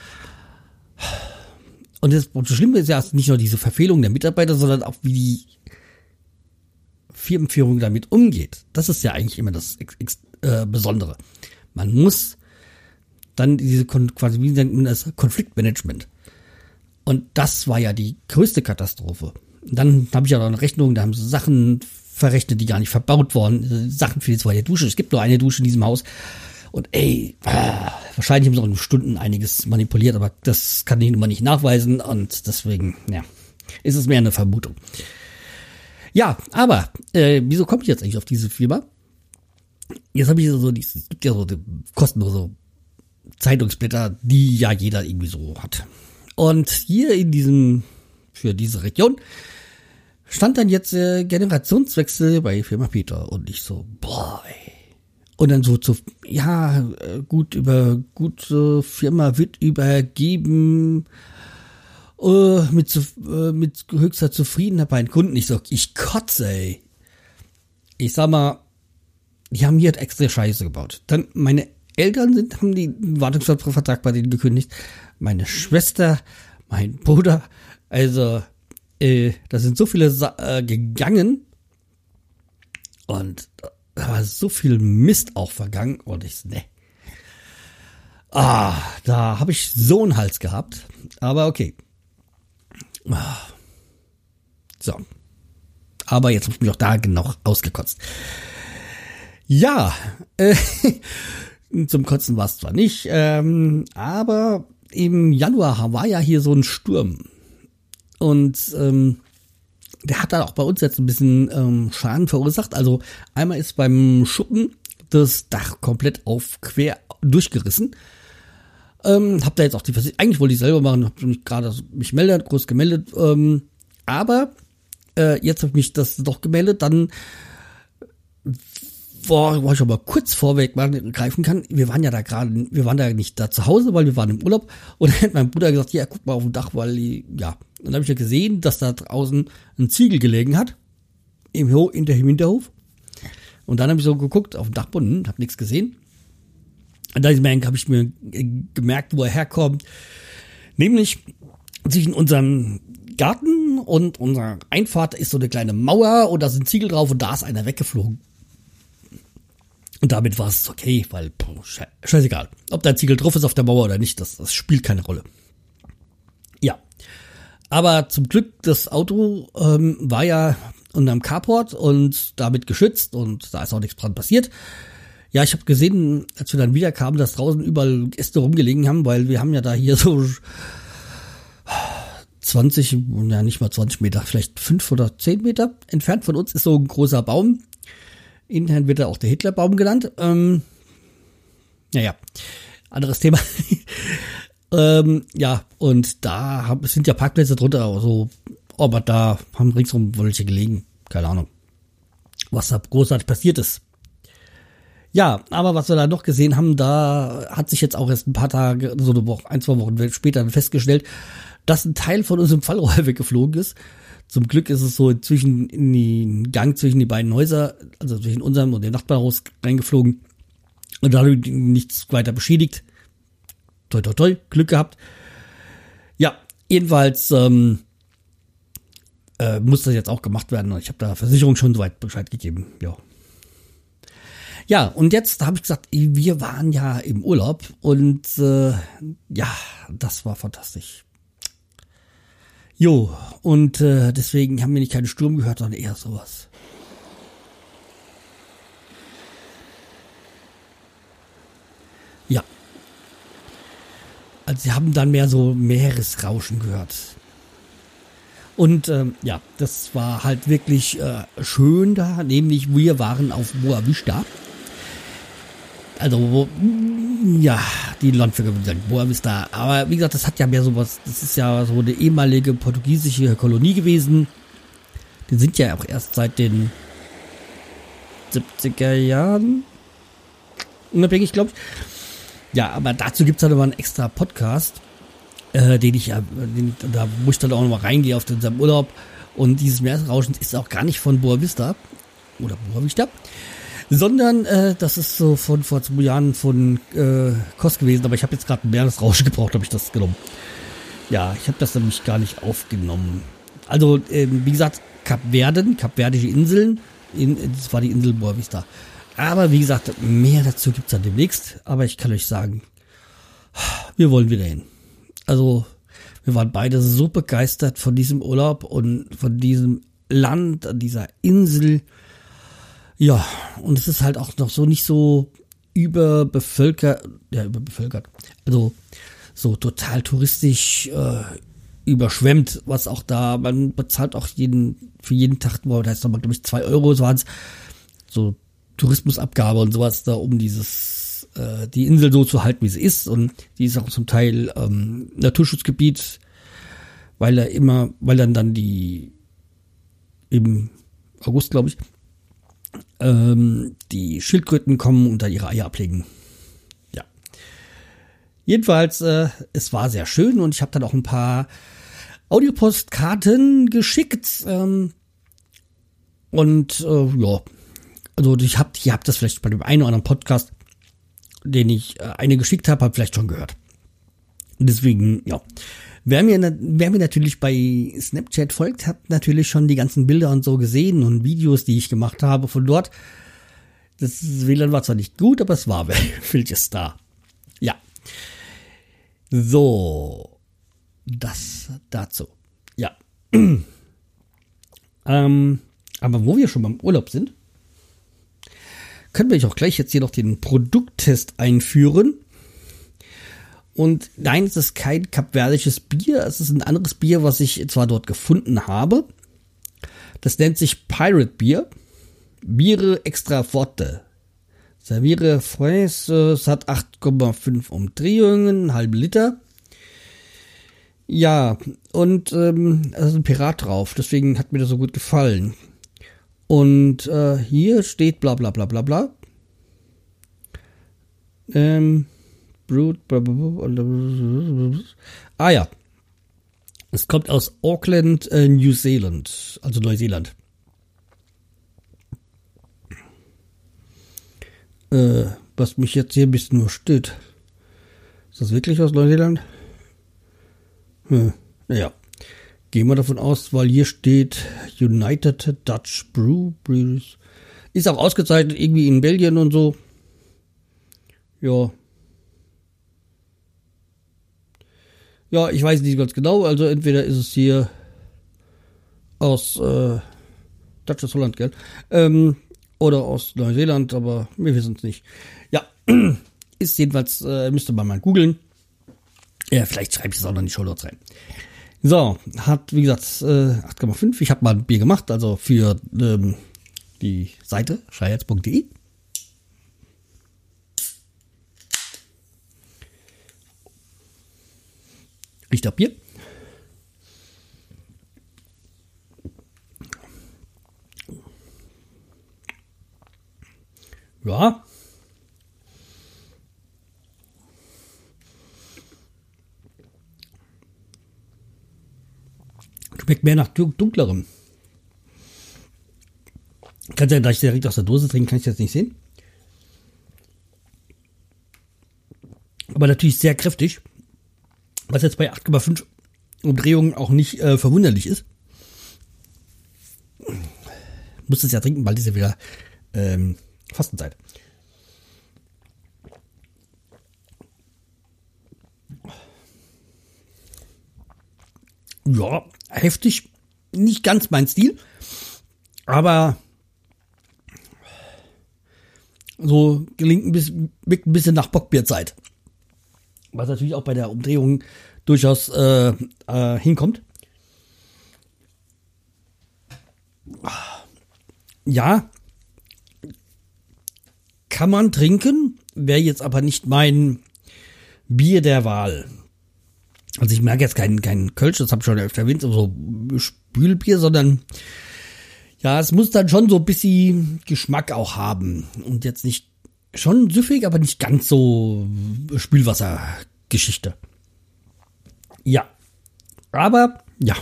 Und das Schlimme ist ja nicht nur diese Verfehlung der Mitarbeiter, sondern auch wie die Firmenführung damit umgeht. Das ist ja eigentlich immer das Besondere. Man muss dann quasi, wie nennt man das, Konfliktmanagement. Und das war ja die größte Katastrophe. Und dann habe ich ja noch eine Rechnung, da haben sie Sachen verrechnet, die gar nicht verbaut worden, Sachen für die 2. Dusche. Es gibt nur eine Dusche in diesem Haus. Und wahrscheinlich haben sie auch in Stunden einiges manipuliert, aber das kann ich immer nicht nachweisen und deswegen, ist es mehr eine Vermutung. Ja, aber wieso komme ich jetzt eigentlich auf diese Firma? Jetzt habe ich es gibt ja so kostenlose Zeitungsblätter, die ja jeder irgendwie so hat. Und hier für diese Region stand dann jetzt Generationswechsel bei Firma Peter und ich so, boah, ey. Und dann gute Firma wird übergeben mit höchster Zufriedenheit bei den Kunden. Ich sag, ich kotze, ey. Ich sag mal, die haben hier extra Scheiße gebaut. Dann meine Eltern haben den Wartungsvertrag bei denen gekündigt. Meine Schwester, mein Bruder, also da sind so viele gegangen und da war so viel Mist auch vergangen und da habe ich so einen Hals gehabt, aber okay. So. Aber jetzt habe ich mich auch da genau ausgekotzt. Ja, zum Kotzen war es zwar nicht, aber im Januar war ja hier so ein Sturm. Und der hat dann auch bei uns jetzt ein bisschen Schaden verursacht. Also einmal ist beim Schuppen das Dach komplett auf quer durchgerissen. Hab da jetzt auch eigentlich wollte ich selber machen, hab mich gerade groß gemeldet, aber jetzt habe ich mich das doch gemeldet, dann wo ich aber kurz vorweg mal greifen kann, wir waren da nicht da zu Hause, weil wir waren im Urlaub und dann hat mein Bruder gesagt, ja, guck mal auf dem Dach, dann habe ich ja gesehen, dass da draußen ein Ziegel gelegen hat, im Hinterhof und dann habe ich so geguckt auf dem Dachboden, habe nichts gesehen und dann habe ich mir gemerkt, wo er herkommt, nämlich zwischen unserem Garten und unserer Einfahrt ist so eine kleine Mauer und da sind Ziegel drauf und da ist einer weggeflogen. Und damit war es okay, weil scheißegal, ob da ein Ziegel drauf ist auf der Mauer oder nicht, das spielt keine Rolle. Ja, aber zum Glück, das Auto war ja unterm Carport und damit geschützt und da ist auch nichts dran passiert. Ja, ich habe gesehen, als wir dann wieder kamen, dass draußen überall Äste rumgelegen haben, weil wir haben ja da hier so 20, ja nicht mal 20 Meter, vielleicht 5 oder 10 Meter entfernt von uns ist so ein großer Baum. Intern wird er auch der Hitlerbaum genannt. Naja, anderes Thema. Ja, und da sind ja Parkplätze drunter, also, aber da haben ringsum welche gelegen. Keine Ahnung, was da großartig passiert ist. Ja, aber was wir da noch gesehen haben, da hat sich jetzt auch erst ein paar Tage, so eine Woche, 1-2 Wochen später festgestellt, dass ein Teil von unserem Fallrohr weggeflogen ist. Zum Glück ist es so in den Gang zwischen die beiden Häuser, also zwischen unserem und dem Nachbarhaus reingeflogen und dadurch nichts weiter beschädigt. Toi, toi, toi, Glück gehabt. Ja, jedenfalls muss das jetzt auch gemacht werden und ich habe der Versicherung schon soweit Bescheid gegeben. Ja, und jetzt habe ich gesagt, wir waren ja im Urlaub und ja, das war fantastisch. Jo, und deswegen haben wir nicht keinen Sturm gehört, sondern eher sowas. Ja. Also sie haben dann mehr so Meeresrauschen gehört. Und ja, das war halt wirklich schön da, nämlich wir waren auf Boa Vista. Also, ja, die Landvögel würden sagen, Boa Vista. Aber wie gesagt, das hat ja mehr sowas, das ist ja so eine ehemalige portugiesische Kolonie gewesen. Die sind ja auch erst seit den 70er Jahren unabhängig, glaube ich. Ja, aber dazu gibt's dann immer einen extra Podcast, da wo ich dann auch nochmal reingehe auf unserem Urlaub. Und dieses Meeresrauschen ist auch gar nicht von Boa Vista oder Boa Vista, sondern das ist so von vor 2 Jahren von Kost gewesen, aber ich habe jetzt gerade ein Meeresrauschen gebraucht, habe ich das genommen. Ja, ich habe das nämlich gar nicht aufgenommen. Also, wie gesagt, kapverdische Inseln, das war die Insel Boa Vista. Aber wie gesagt, mehr dazu gibt's dann demnächst, aber ich kann euch sagen, wir wollen wieder hin. Also, wir waren beide so begeistert von diesem Urlaub und von diesem Land, dieser Insel. Ja, und es ist halt auch noch so nicht so überbevölkert, also so total touristisch überschwemmt, was auch da, man bezahlt auch für jeden Tag, da ist nochmal, glaube ich, 2 Euro, so waren es, so Tourismusabgabe und sowas da, um die Insel so zu halten, wie sie ist, und die ist auch zum Teil Naturschutzgebiet, weil dann im August, glaube ich, die Schildkröten kommen und da ihre Eier ablegen. Ja. Jedenfalls, es war sehr schön und ich habe dann auch ein paar Audiopostkarten geschickt. Ja, also ihr habt das vielleicht bei dem einen oder anderen Podcast, den ich eine geschickt habe, vielleicht schon gehört. Deswegen, ja. Wer mir natürlich bei Snapchat folgt, hat natürlich schon die ganzen Bilder und so gesehen und Videos, die ich gemacht habe von dort. Das WLAN war zwar nicht gut, aber es war welches da. Ja. So. Das dazu. Ja. Aber wo wir schon beim Urlaub sind, können wir auch gleich jetzt hier noch den Produkttest einführen. Und nein, es ist kein kapverdisches Bier. Es ist ein anderes Bier, was ich zwar dort gefunden habe. Das nennt sich Pirate Bier. Biere extra forte. Serviere Freis, es hat 8,5 Umdrehungen, halbe Liter. Ja, und da ist ein Pirat drauf, deswegen hat mir das so gut gefallen. Und hier steht bla bla bla bla bla. Brewed, ja. Es kommt aus Auckland, New Zealand, also Neuseeland. Was mich jetzt hier ein bisschen nur stört. Ist das wirklich aus Neuseeland? Naja. Gehen wir davon aus, weil hier steht United Dutch Breweries. Ist auch ausgezeichnet irgendwie in Belgien und so. Ja. Ja, ich weiß nicht ganz genau. Also entweder ist es hier aus Dutches Holland, gell? Oder aus Neuseeland, aber wir wissen es nicht. Ja, ist jedenfalls, müsste man mal googeln. Ja, vielleicht schreibe ich es auch noch in die Shownotes rein. So, hat, wie gesagt, 8,5. Ich habe mal ein Bier gemacht, also für die Seite schreihals.de. Riecht nach Bier. Ja. Schmeckt mehr nach dunklerem. Kannst ja gleich direkt aus der Dose trinken, kann ich jetzt nicht sehen. Aber natürlich sehr kräftig. Was jetzt bei 8,5 Umdrehungen auch nicht verwunderlich ist. Muss es ja trinken, bald ist ja wieder Fastenzeit. Ja, heftig. Nicht ganz mein Stil. Aber so gelingt ein bisschen nach Bockbierzeit. Was natürlich auch bei der Umdrehung durchaus hinkommt. Ja, kann man trinken, wäre jetzt aber nicht mein Bier der Wahl. Also ich merke jetzt kein Kölsch, das habe ich schon öfter erwähnt, so Spülbier, sondern ja, es muss dann schon so ein bisschen Geschmack auch haben. Und jetzt nicht, schon süffig, aber nicht ganz so Spülwassergeschichte. Ja, aber ja.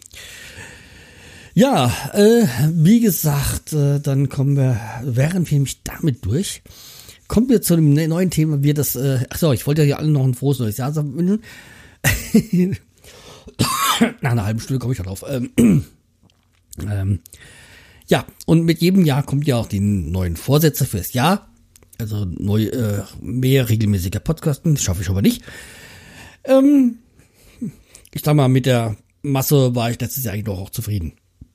Ja, wie gesagt, dann während wir mich damit durch, kommen wir zu einem neuen Thema. Ich wollte ja hier alle noch ein frohes neues Jahr wünschen. Nach einer halben Stunde komme ich da drauf. Ja, und mit jedem Jahr kommt ja auch die neuen Vorsätze fürs Jahr. Also mehr regelmäßiger Podcasten, das schaffe ich aber nicht. Ich sag mal, mit der Masse war ich letztes Jahr eigentlich doch auch zufrieden.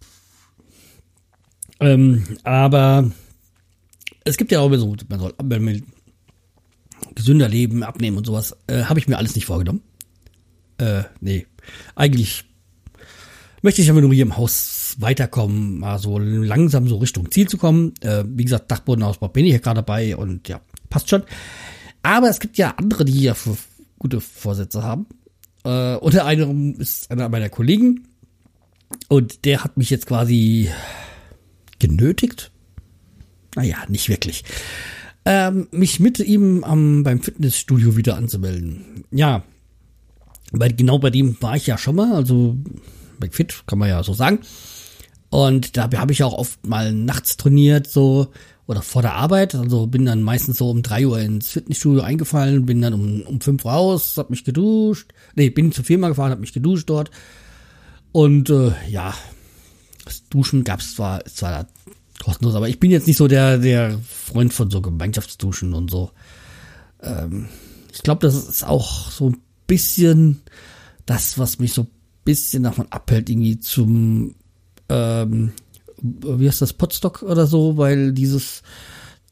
Aber es gibt ja auch so, man soll gesünder leben, abnehmen und sowas. Habe ich mir alles nicht vorgenommen. Nee. Eigentlich möchte ich einfach nur hier im Haus weiterkommen, mal so langsam so Richtung Ziel zu kommen. Wie gesagt, Dachbodenausbau bin ich ja gerade dabei und ja, passt schon. Aber es gibt ja andere, die ja gute Vorsätze haben. Unter anderem ist einer meiner Kollegen und der hat mich jetzt quasi genötigt. Naja, nicht wirklich. Mich mit ihm beim Fitnessstudio wieder anzumelden. Ja, weil genau bei dem war ich ja schon mal, also McFit kann man ja so sagen. Und da habe ich auch oft mal nachts trainiert, so, oder vor der Arbeit. Also bin dann meistens so um 3 Uhr ins Fitnessstudio eingefallen, bin dann um 5 raus, hab mich geduscht. Bin zur Firma gefahren, hab mich geduscht dort. Und ja, das Duschen gab's zwar da kostenlos, aber ich bin jetzt nicht so der Freund von so Gemeinschaftsduschen und so. Ich glaube, das ist auch so ein bisschen das, was mich so ein bisschen davon abhält, irgendwie zum wie heißt das, Potstock oder so, weil dieses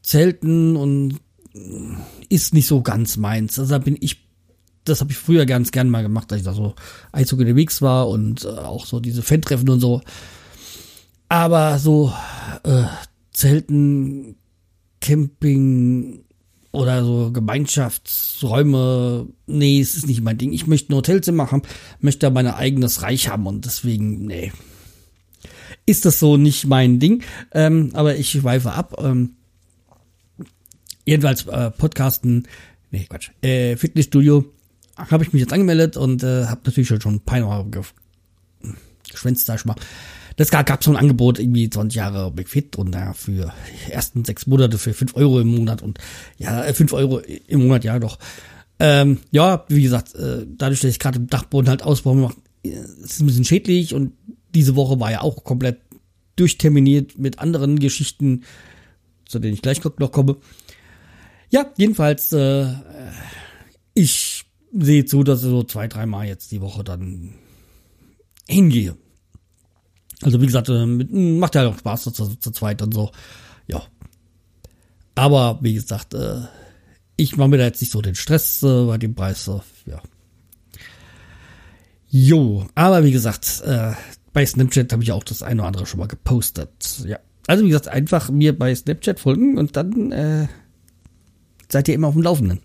Zelten und ist nicht so ganz meins. Also das habe ich früher gern mal gemacht, als ich da so Eishockey unterwegs war und auch so diese Fan-Treffen und so. Aber so Zelten, Camping oder so Gemeinschaftsräume, nee, es ist nicht mein Ding. Ich möchte ein Hotelzimmer haben, möchte da mein eigenes Reich haben und deswegen, nee, ist das so nicht mein Ding. Aber ich schweife ab. Jedenfalls Podcasten, nee, Quatsch, Fitnessstudio habe ich mich jetzt angemeldet und habe natürlich schon ein paar Mal geschwänzt, sag ich mal. Das gab so ein Angebot, irgendwie 20 Jahre McFit und für die ersten 6 Monate für 5 Euro im Monat und ja, 5 Euro im Monat, ja doch. Ja, wie gesagt, dadurch, dass ich gerade im Dachboden halt Ausbau mache, ist ein bisschen schädlich und diese Woche war ja auch komplett durchterminiert mit anderen Geschichten, zu denen ich gleich noch komme. Ja, jedenfalls, ich sehe zu, dass ich so 2-3 Mal jetzt die Woche dann hingehe. Also wie gesagt, macht ja auch Spaß zu zweit und so. Ja. Aber wie gesagt, ich mache mir da jetzt nicht so den Stress bei dem Preis. Ja. Jo, aber wie gesagt, bei Snapchat habe ich auch das eine oder andere schon mal gepostet. Ja. Also wie gesagt, einfach mir bei Snapchat folgen und dann seid ihr immer auf dem Laufenden.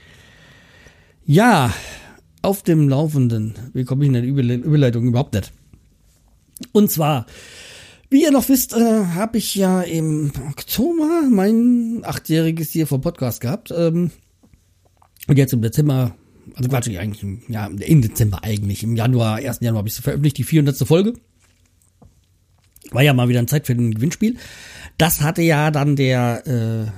Ja, auf dem Laufenden. Wie komme ich in eine Überleitung überhaupt nicht? Und zwar, wie ihr noch wisst, habe ich ja im Oktober mein 8-jähriges hier vom Podcast gehabt. Und jetzt im Dezember, also Quatsch, eigentlich im Dezember eigentlich. Im 1. Januar habe ich sie veröffentlicht, die 400. Folge. War ja mal wieder eine Zeit für ein Gewinnspiel. Das hatte ja dann der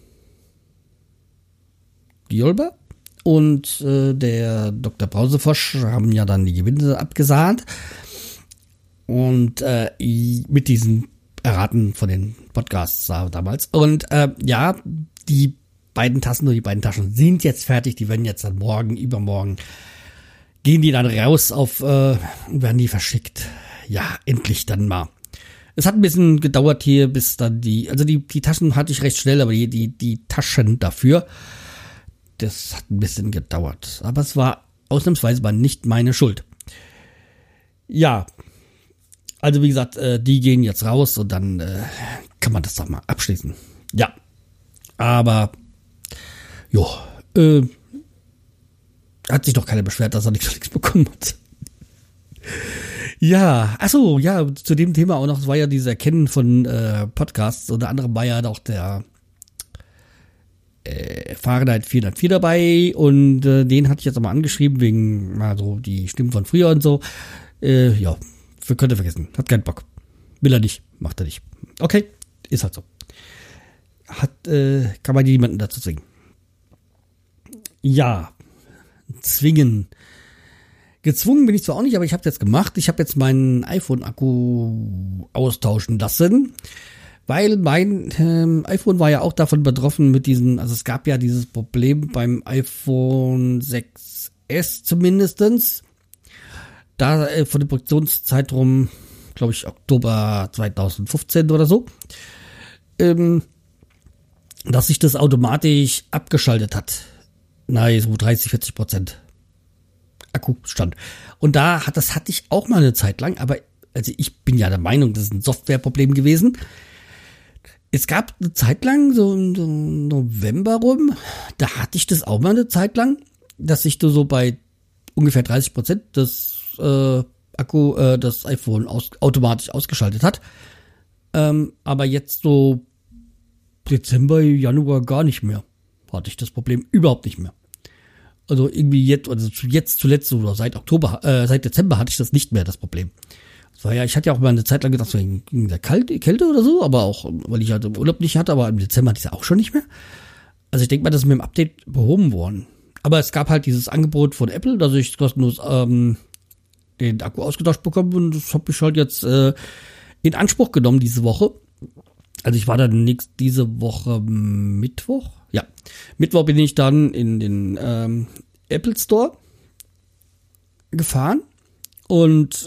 Giolber und der Dr. Brausefosch haben ja dann die Gewinne abgesahnt. Und mit diesen Erraten von den Podcasts damals. Und ja, die beiden Taschen sind jetzt fertig. Die werden jetzt dann morgen, übermorgen, gehen die dann raus werden die verschickt. Ja, endlich dann mal. Es hat ein bisschen gedauert hier, bis dann die Taschen hatte ich recht schnell, aber die Taschen dafür, das hat ein bisschen gedauert. Aber es war ausnahmsweise mal nicht meine Schuld. Ja. Also wie gesagt, die gehen jetzt raus und dann kann man das doch mal abschließen. Ja, aber jo, hat sich doch keiner beschwert, dass er nichts bekommen hat. Ja, achso, ja, zu dem Thema auch noch, es war ja dieses Erkennen von Podcasts. Unter anderem war ja auch der Fahrenheit 404 dabei und den hatte ich jetzt auch mal angeschrieben, wegen mal so die Stimmen von früher und so. Ja. Könnt ihr vergessen. Hat keinen Bock. Will er nicht. Macht er nicht. Okay. Ist halt so. Kann man jemanden dazu zwingen. Ja. Zwingen. Gezwungen bin ich zwar auch nicht, aber ich habe es jetzt gemacht. Ich habe jetzt meinen iPhone-Akku austauschen lassen. Weil mein iPhone war ja auch davon betroffen mit diesen, also es gab ja dieses Problem beim iPhone 6S zumindestens. Da von der Produktionszeitraum, glaube ich, Oktober 2015 oder so, dass sich das automatisch abgeschaltet hat. Nein, so 30-40% Akkustand. Und das hatte ich auch mal eine Zeit lang, aber also ich bin ja der Meinung, das ist ein Softwareproblem gewesen. Es gab eine Zeit lang, so im November rum, da hatte ich das auch mal eine Zeit lang, dass sich so bei ungefähr 30% des Akku das iPhone automatisch ausgeschaltet hat. Aber jetzt so Dezember, Januar gar nicht mehr. Hatte ich das Problem überhaupt nicht mehr. Also irgendwie jetzt zuletzt oder seit Dezember hatte ich das nicht mehr, das Problem. Das war ja, ich hatte ja auch mal eine Zeit lang gedacht, wegen der Kälte oder so, aber auch, weil ich halt im Urlaub nicht hatte, aber im Dezember hatte ich es auch schon nicht mehr. Also ich denke mal, das ist mit dem Update behoben worden. Aber es gab halt dieses Angebot von Apple, dass ich kostenlos den Akku ausgetauscht bekommen und das habe ich halt jetzt in Anspruch genommen diese Woche. Also ich war dann diese Woche Mittwoch. Ja, Mittwoch bin ich dann in den Apple Store gefahren und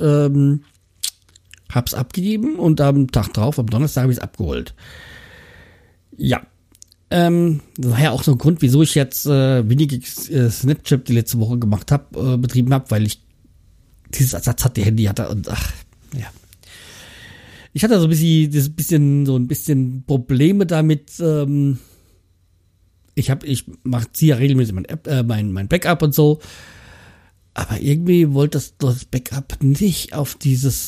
hab's abgegeben und am Tag drauf, am Donnerstag, habe ich es abgeholt. Ja, Das war ja auch so ein Grund, wieso ich jetzt weniger Snapchat die letzte Woche betrieben habe, weil ich dieses Ersatz hatte, Handy hatte und ja. Ich hatte so ein bisschen Probleme damit. Ich ziehe ja regelmäßig mein Backup und so. Aber irgendwie wollte das Backup nicht auf dieses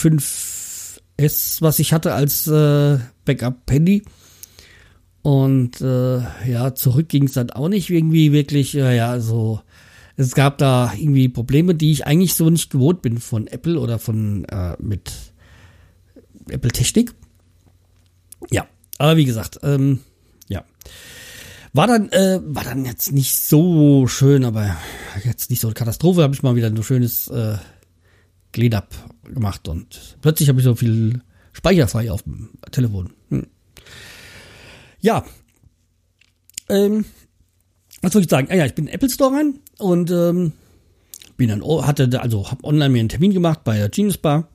5S, was ich hatte als Backup-Handy. Und zurück ging es dann auch nicht irgendwie wirklich. Es gab da irgendwie Probleme, die ich eigentlich so nicht gewohnt bin von Apple oder von mit Apple-Technik. Ja, aber wie gesagt, war dann jetzt nicht so schön, aber jetzt nicht so eine Katastrophe. Habe ich mal wieder ein schönes Cleanup gemacht und plötzlich habe ich so viel Speicher frei auf dem Telefon. Ja, was soll ich sagen? Ich bin in den Apple Store rein und habe online mir einen Termin gemacht bei der Genius Bar.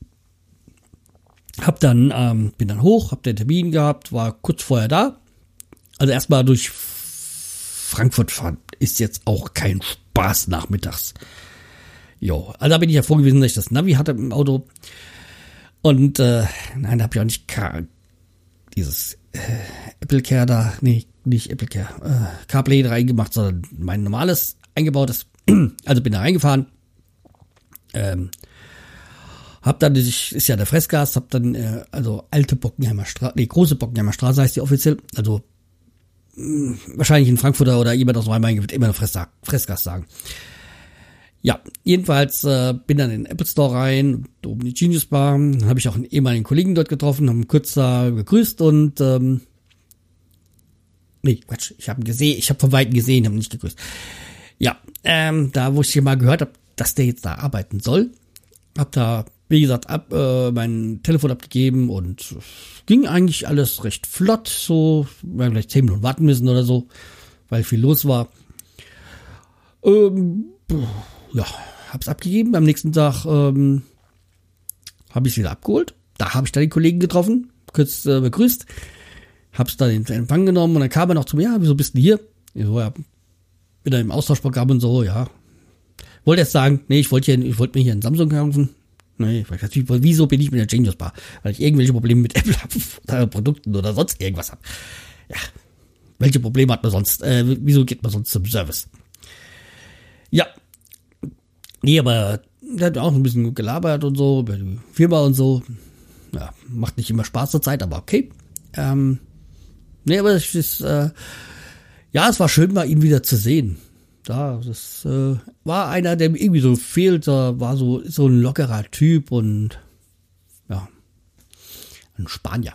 Bin dann hoch, hab den Termin gehabt, war kurz vorher da. Also erstmal durch Frankfurt fahren ist jetzt auch kein Spaß nachmittags. Jo, also da bin ich ja froh gewesen, dass ich das Navi hatte im Auto. Und nein, da habe ich auch nicht dieses Apple Care da, nee, nicht Apple Care, CarPlay reingemacht, sondern mein normales eingebautes. Also bin da reingefahren. Hab dann, ist ja der Fressgas, hab dann, alte Bockenheimer Straße, große Bockenheimer Straße heißt die offiziell, also wahrscheinlich ein Frankfurter oder jemand aus Rhein-Main wird immer Fressgas sagen. Ja, jedenfalls bin dann in den Apple Store rein, oben in die Genius Bar, habe ich auch einen ehemaligen Kollegen dort getroffen, haben kurz da gegrüßt und ich habe von Weitem gesehen, habe nicht gegrüßt. Ja, da wo ich mal gehört habe, dass der jetzt da arbeiten soll, hab da, wie gesagt, mein Telefon abgegeben und ging eigentlich alles recht flott, so, wir haben vielleicht 10 Minuten warten müssen oder so, weil viel los war. Hab's abgegeben, am nächsten Tag habe ich es wieder abgeholt, da habe ich dann den Kollegen getroffen, kurz begrüßt, hab's dann in Empfang genommen und dann kam er noch zu mir, ja, wieso bist du hier? Ich so, ja, bin da im Austauschprogramm und so, ja. Wollte erst sagen, nee, ich wollte mir hier einen Samsung kaufen. Nee, wieso bin ich mit der Genius Bar? Weil ich irgendwelche Probleme mit Apple habe oder Produkten oder sonst irgendwas habe. Ja, welche Probleme hat man sonst? Wieso geht man sonst zum Service? Ja, nee, aber der hat auch ein bisschen gelabert und so, über die Firma und so. Ja, macht nicht immer Spaß zur Zeit, aber okay. Nee, aber es war schön, mal ihn wieder zu sehen. Ja, das war einer, der mir irgendwie so fehlt, war so ein lockerer Typ und ja, ein Spanier.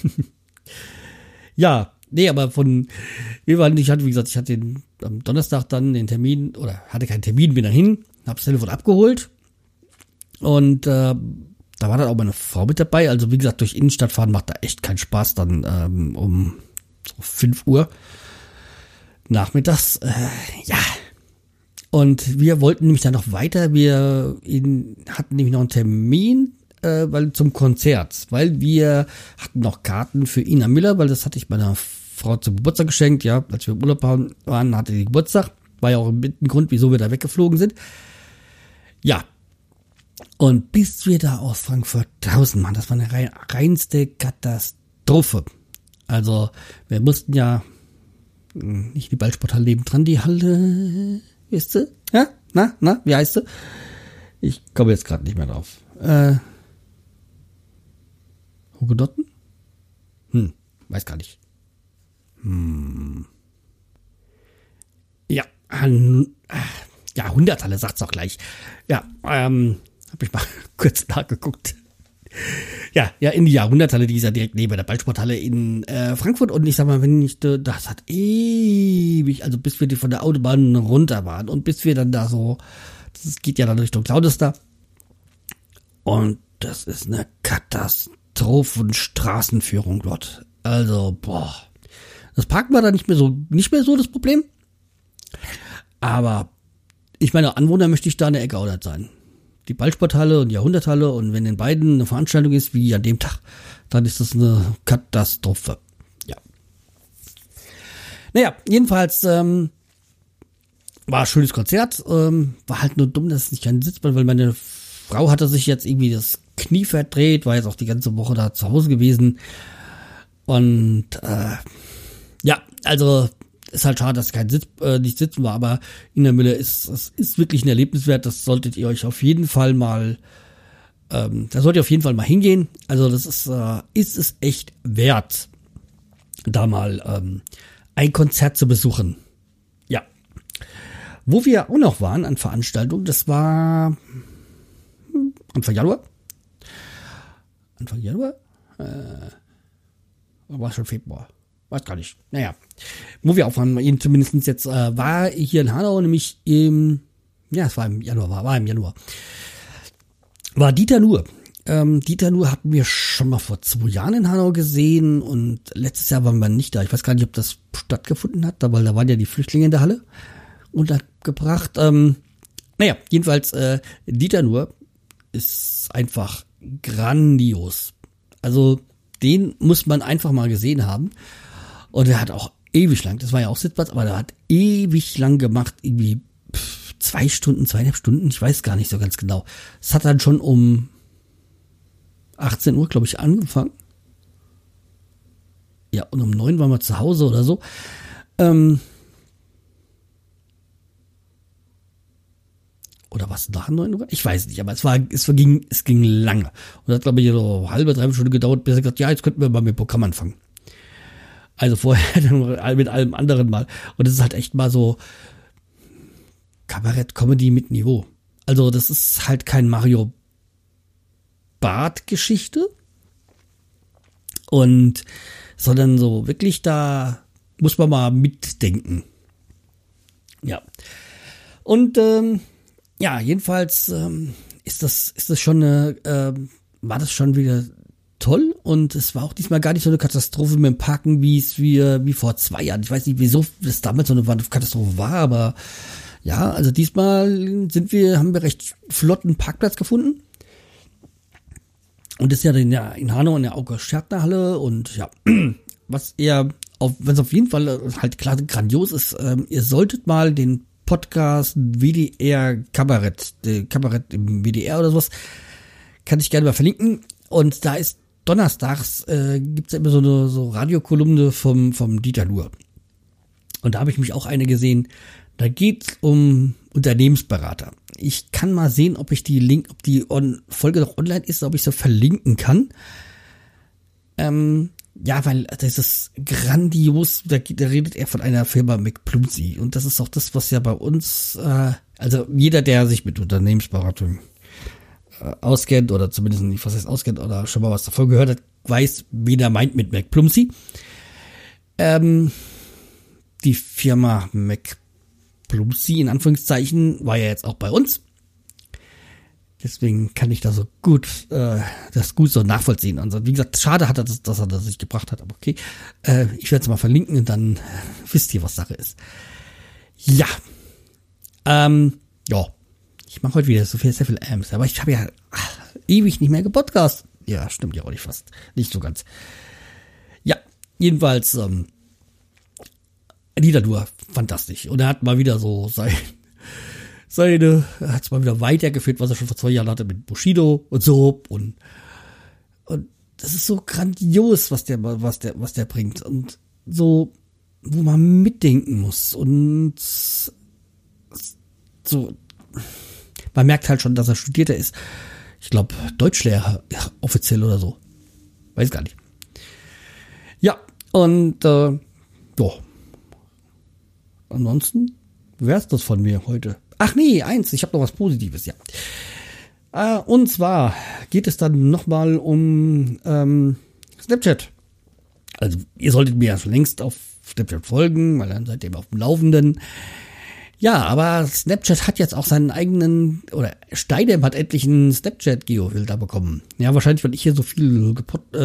Ja, nee, aber ich hatte am Donnerstag dann den Termin, oder hatte keinen Termin, bin dann hin, hab's Telefon abgeholt und da war dann auch meine Frau mit dabei, also wie gesagt, durch Innenstadt fahren macht da echt keinen Spaß, dann um so 5 Uhr nachmittags, ja. Und wir wollten nämlich dann noch weiter, hatten nämlich noch einen Termin, zum Konzert, weil wir hatten noch Karten für Ina Müller, weil das hatte ich meiner Frau zum Geburtstag geschenkt, ja, als wir im Urlaub waren, hatte die Geburtstag, war ja auch ein Grund, wieso wir da weggeflogen sind. Ja, und bis wir da aus Frankfurt draußen waren, das war eine reinste Katastrophe. Also, wir mussten ja nicht die Ballsporthalle nebendran, die Halle, weißt du? Ja? Na, wie heißt sie? Ich komme jetzt gerade nicht mehr drauf. Hugenotten? Weiß gar nicht. Ja, Jahrhunderthalle, sagt's auch gleich. Ja, hab ich mal kurz nachgeguckt. Ja, in die Jahrhunderthalle, die ist ja direkt neben der Ballsporthalle in Frankfurt. Und ich sag mal, das hat ewig, also bis wir von der Autobahn runter waren und bis wir dann da so, das geht ja dann Richtung Claudester. Und das ist eine Katastrophenstraßenführung dort. Also, das Parken war da nicht mehr so das Problem. Aber ich meine, Anwohner möchte ich da in der Ecke auch nicht sein. Die Ballsporthalle und die Jahrhunderthalle, und wenn in beiden eine Veranstaltung ist, wie an dem Tag, dann ist das eine Katastrophe. Ja. Naja, jedenfalls war ein schönes Konzert. War halt nur dumm, dass es nicht kein Sitzband, weil meine Frau hatte sich jetzt irgendwie das Knie verdreht, war jetzt auch die ganze Woche da zu Hause gewesen. Und ja, also ist halt schade, dass kein nicht sitzen war, aber in der Mülle ist wirklich ein Erlebnis wert. Das solltet ihr euch auf jeden Fall mal da sollt ihr auf jeden Fall mal hingehen. Also das ist es echt wert, da mal ein Konzert zu besuchen. Ja. Wo wir auch noch waren an Veranstaltungen, das war Anfang Januar. War schon Februar. Weiß gar nicht. Naja. Wo wir auch waren, eben zumindest jetzt, war hier in Hanau, nämlich es war im Januar. War Dieter Nuhr. Dieter Nuhr hatten wir schon mal vor 2 Jahren in Hanau gesehen und letztes Jahr waren wir nicht da. Ich weiß gar nicht, ob das stattgefunden hat, weil da waren ja die Flüchtlinge in der Halle untergebracht. Naja, jedenfalls Dieter Nuhr ist einfach grandios. Also den muss man einfach mal gesehen haben. Und er hat auch ewig lang, das war ja auch Sitzplatz, aber der hat ewig lang gemacht, irgendwie 2 Stunden, 2,5 Stunden, ich weiß gar nicht so ganz genau. Es hat dann schon um 18 Uhr, glaube ich, angefangen. Ja, und um 9 waren wir zu Hause oder so. Oder was nach 9 Uhr? Ich weiß nicht, aber es ging lange. Und hat, glaube ich, so eine halbe, 3 Stunden gedauert, bis er gesagt, ja, jetzt könnten wir mal mit dem Programm anfangen. Also vorher dann mit allem anderen mal. Und es ist halt echt mal so Kabarett-Comedy mit Niveau. Also das ist halt kein Mario Barth-Geschichte. Sondern so wirklich, da muss man mal mitdenken. Ja. Und ja, jedenfalls ist das schon war das schon wieder toll und es war auch diesmal gar nicht so eine Katastrophe mit dem Parken, wie vor 2 Jahren. Ich weiß nicht, wieso das damals so eine Katastrophe war, aber ja, also diesmal haben wir recht flotten Parkplatz gefunden. Und das ist ja in Hanau in der August-Schertner-Halle und ja, was auf jeden Fall halt klar grandios ist, ihr solltet mal den Podcast WDR Kabarett im WDR oder sowas, kann ich gerne mal verlinken. Und da ist donnerstags, gibt's ja immer so Radiokolumne vom Dieter Nuhr. Und da habe ich mich auch eine gesehen, da geht's um Unternehmensberater. Ich kann mal sehen, ob ich ob die Folge noch online ist, ob ich so verlinken kann. Ja, weil das ist grandios, da redet er von einer Firma McPlumsey und das ist auch das, was ja bei uns, also jeder, der sich mit Unternehmensberatung auskennt oder zumindest nicht, was heißt auskennt oder schon mal was davon gehört hat, weiß, wen er meint mit McPlumsey. Die Firma McPlumsey in Anführungszeichen war ja jetzt auch bei uns. Deswegen kann ich da so gut das gut so nachvollziehen. Also wie gesagt, schade hat er dass er das nicht gebracht hat, aber okay. Ich werde es mal verlinken und dann wisst ihr, was Sache ist. Ja. Ja. Ich mache heute wieder sehr viel Amps, aber ich habe ja ewig nicht mehr gepodcast. Ja, stimmt ja auch nicht fast. Nicht so ganz. Ja, jedenfalls Dieter Nuhr, fantastisch. Und er hat mal wieder so er hat es mal wieder weitergeführt, was er schon vor 2 Jahren hatte mit Bushido und so und das ist so grandios, was der bringt und so, wo man mitdenken muss und so, man merkt halt schon, dass er Studierter ist. Ich glaube, Deutschlehrer offiziell oder so. Weiß gar nicht. Ja, und ja. Ansonsten wär's das von mir heute. Ach nee, ich habe noch was Positives, ja. Und zwar geht es dann nochmal um Snapchat. Also ihr solltet mir ja schon längst auf Snapchat folgen, weil dann seid ihr auf dem Laufenden. Ja, aber Snapchat hat jetzt auch seinen eigenen, oder Steinem hat endlich einen Snapchat-Geofilter bekommen. Ja, wahrscheinlich, weil ich hier so viel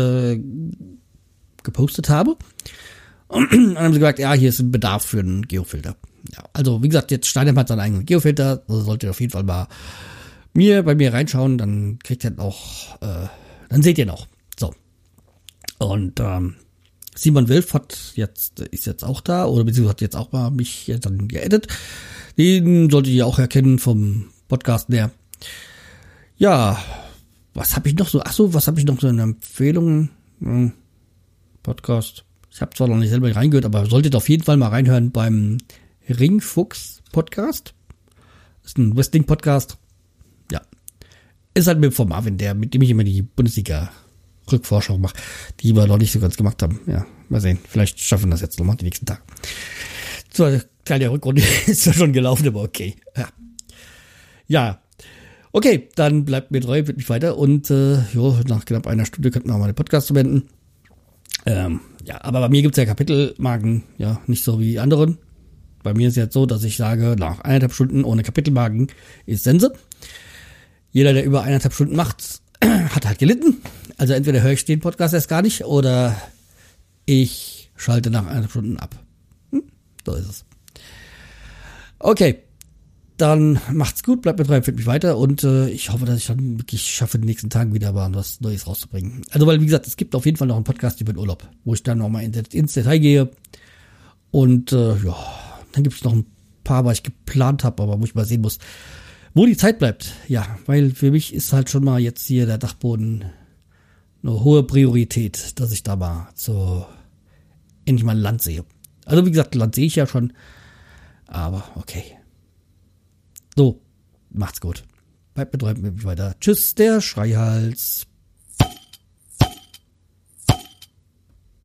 gepostet habe. Und dann haben sie gesagt, ja, hier ist ein Bedarf für einen Geofilter. Ja, also wie gesagt, jetzt Steinem hat seinen eigenen Geofilter, also solltet ihr auf jeden Fall mal bei mir reinschauen, dann kriegt ihr auch, dann seht ihr noch. So. Und Simon Wilf ist jetzt auch da, oder beziehungsweise hat jetzt auch mal mich dann geedit. Den solltet ihr auch erkennen vom Podcast her. Ja, was habe ich noch so? Was habe ich noch so in Empfehlungen? Podcast. Ich habe zwar noch nicht selber reingehört, aber solltet auf jeden Fall mal reinhören beim Ringfuchs Podcast. Das ist ein Wrestling-Podcast. Ja. Ist halt mit vom Marvin, mit dem ich immer die Bundesliga-Rückvorschau mache, die wir noch nicht so ganz gemacht haben. Ja, mal sehen. Vielleicht schaffen wir das jetzt nochmal die nächsten Tage. So, Teil der Rückrunde ist ja schon gelaufen, aber okay. Ja. Okay, dann bleibt mir treu, wird mich weiter und nach knapp einer Stunde könnten wir auch mal den Podcast zu beenden. Ja, aber bei mir gibt's ja Kapitelmarken, ja, nicht so wie die anderen. Bei mir ist jetzt so, dass ich sage, nach 1,5 Stunden ohne Kapitelmarken ist Sense. Jeder, der über 1,5 Stunden macht, hat halt gelitten. Also entweder höre ich den Podcast erst gar nicht oder ich schalte nach 1,5 Stunden ab. So ist es. Okay, dann macht's gut, bleibt mir treu, empfiehlt mich weiter und ich hoffe, dass ich dann wirklich schaffe, in den nächsten Tagen wieder mal was Neues rauszubringen. Also weil, wie gesagt, es gibt auf jeden Fall noch einen Podcast über den Urlaub, wo ich dann nochmal ins Detail gehe und dann gibt's noch ein paar, was ich geplant habe, aber wo ich mal sehen muss, wo die Zeit bleibt. Ja, weil für mich ist halt schon mal jetzt hier der Dachboden eine hohe Priorität, dass ich da mal endlich mal Land sehe. Also wie gesagt, Land sehe ich ja schon, aber okay. So, macht's gut. Bleibt mir treu, weiter. Tschüss, der Schreihals.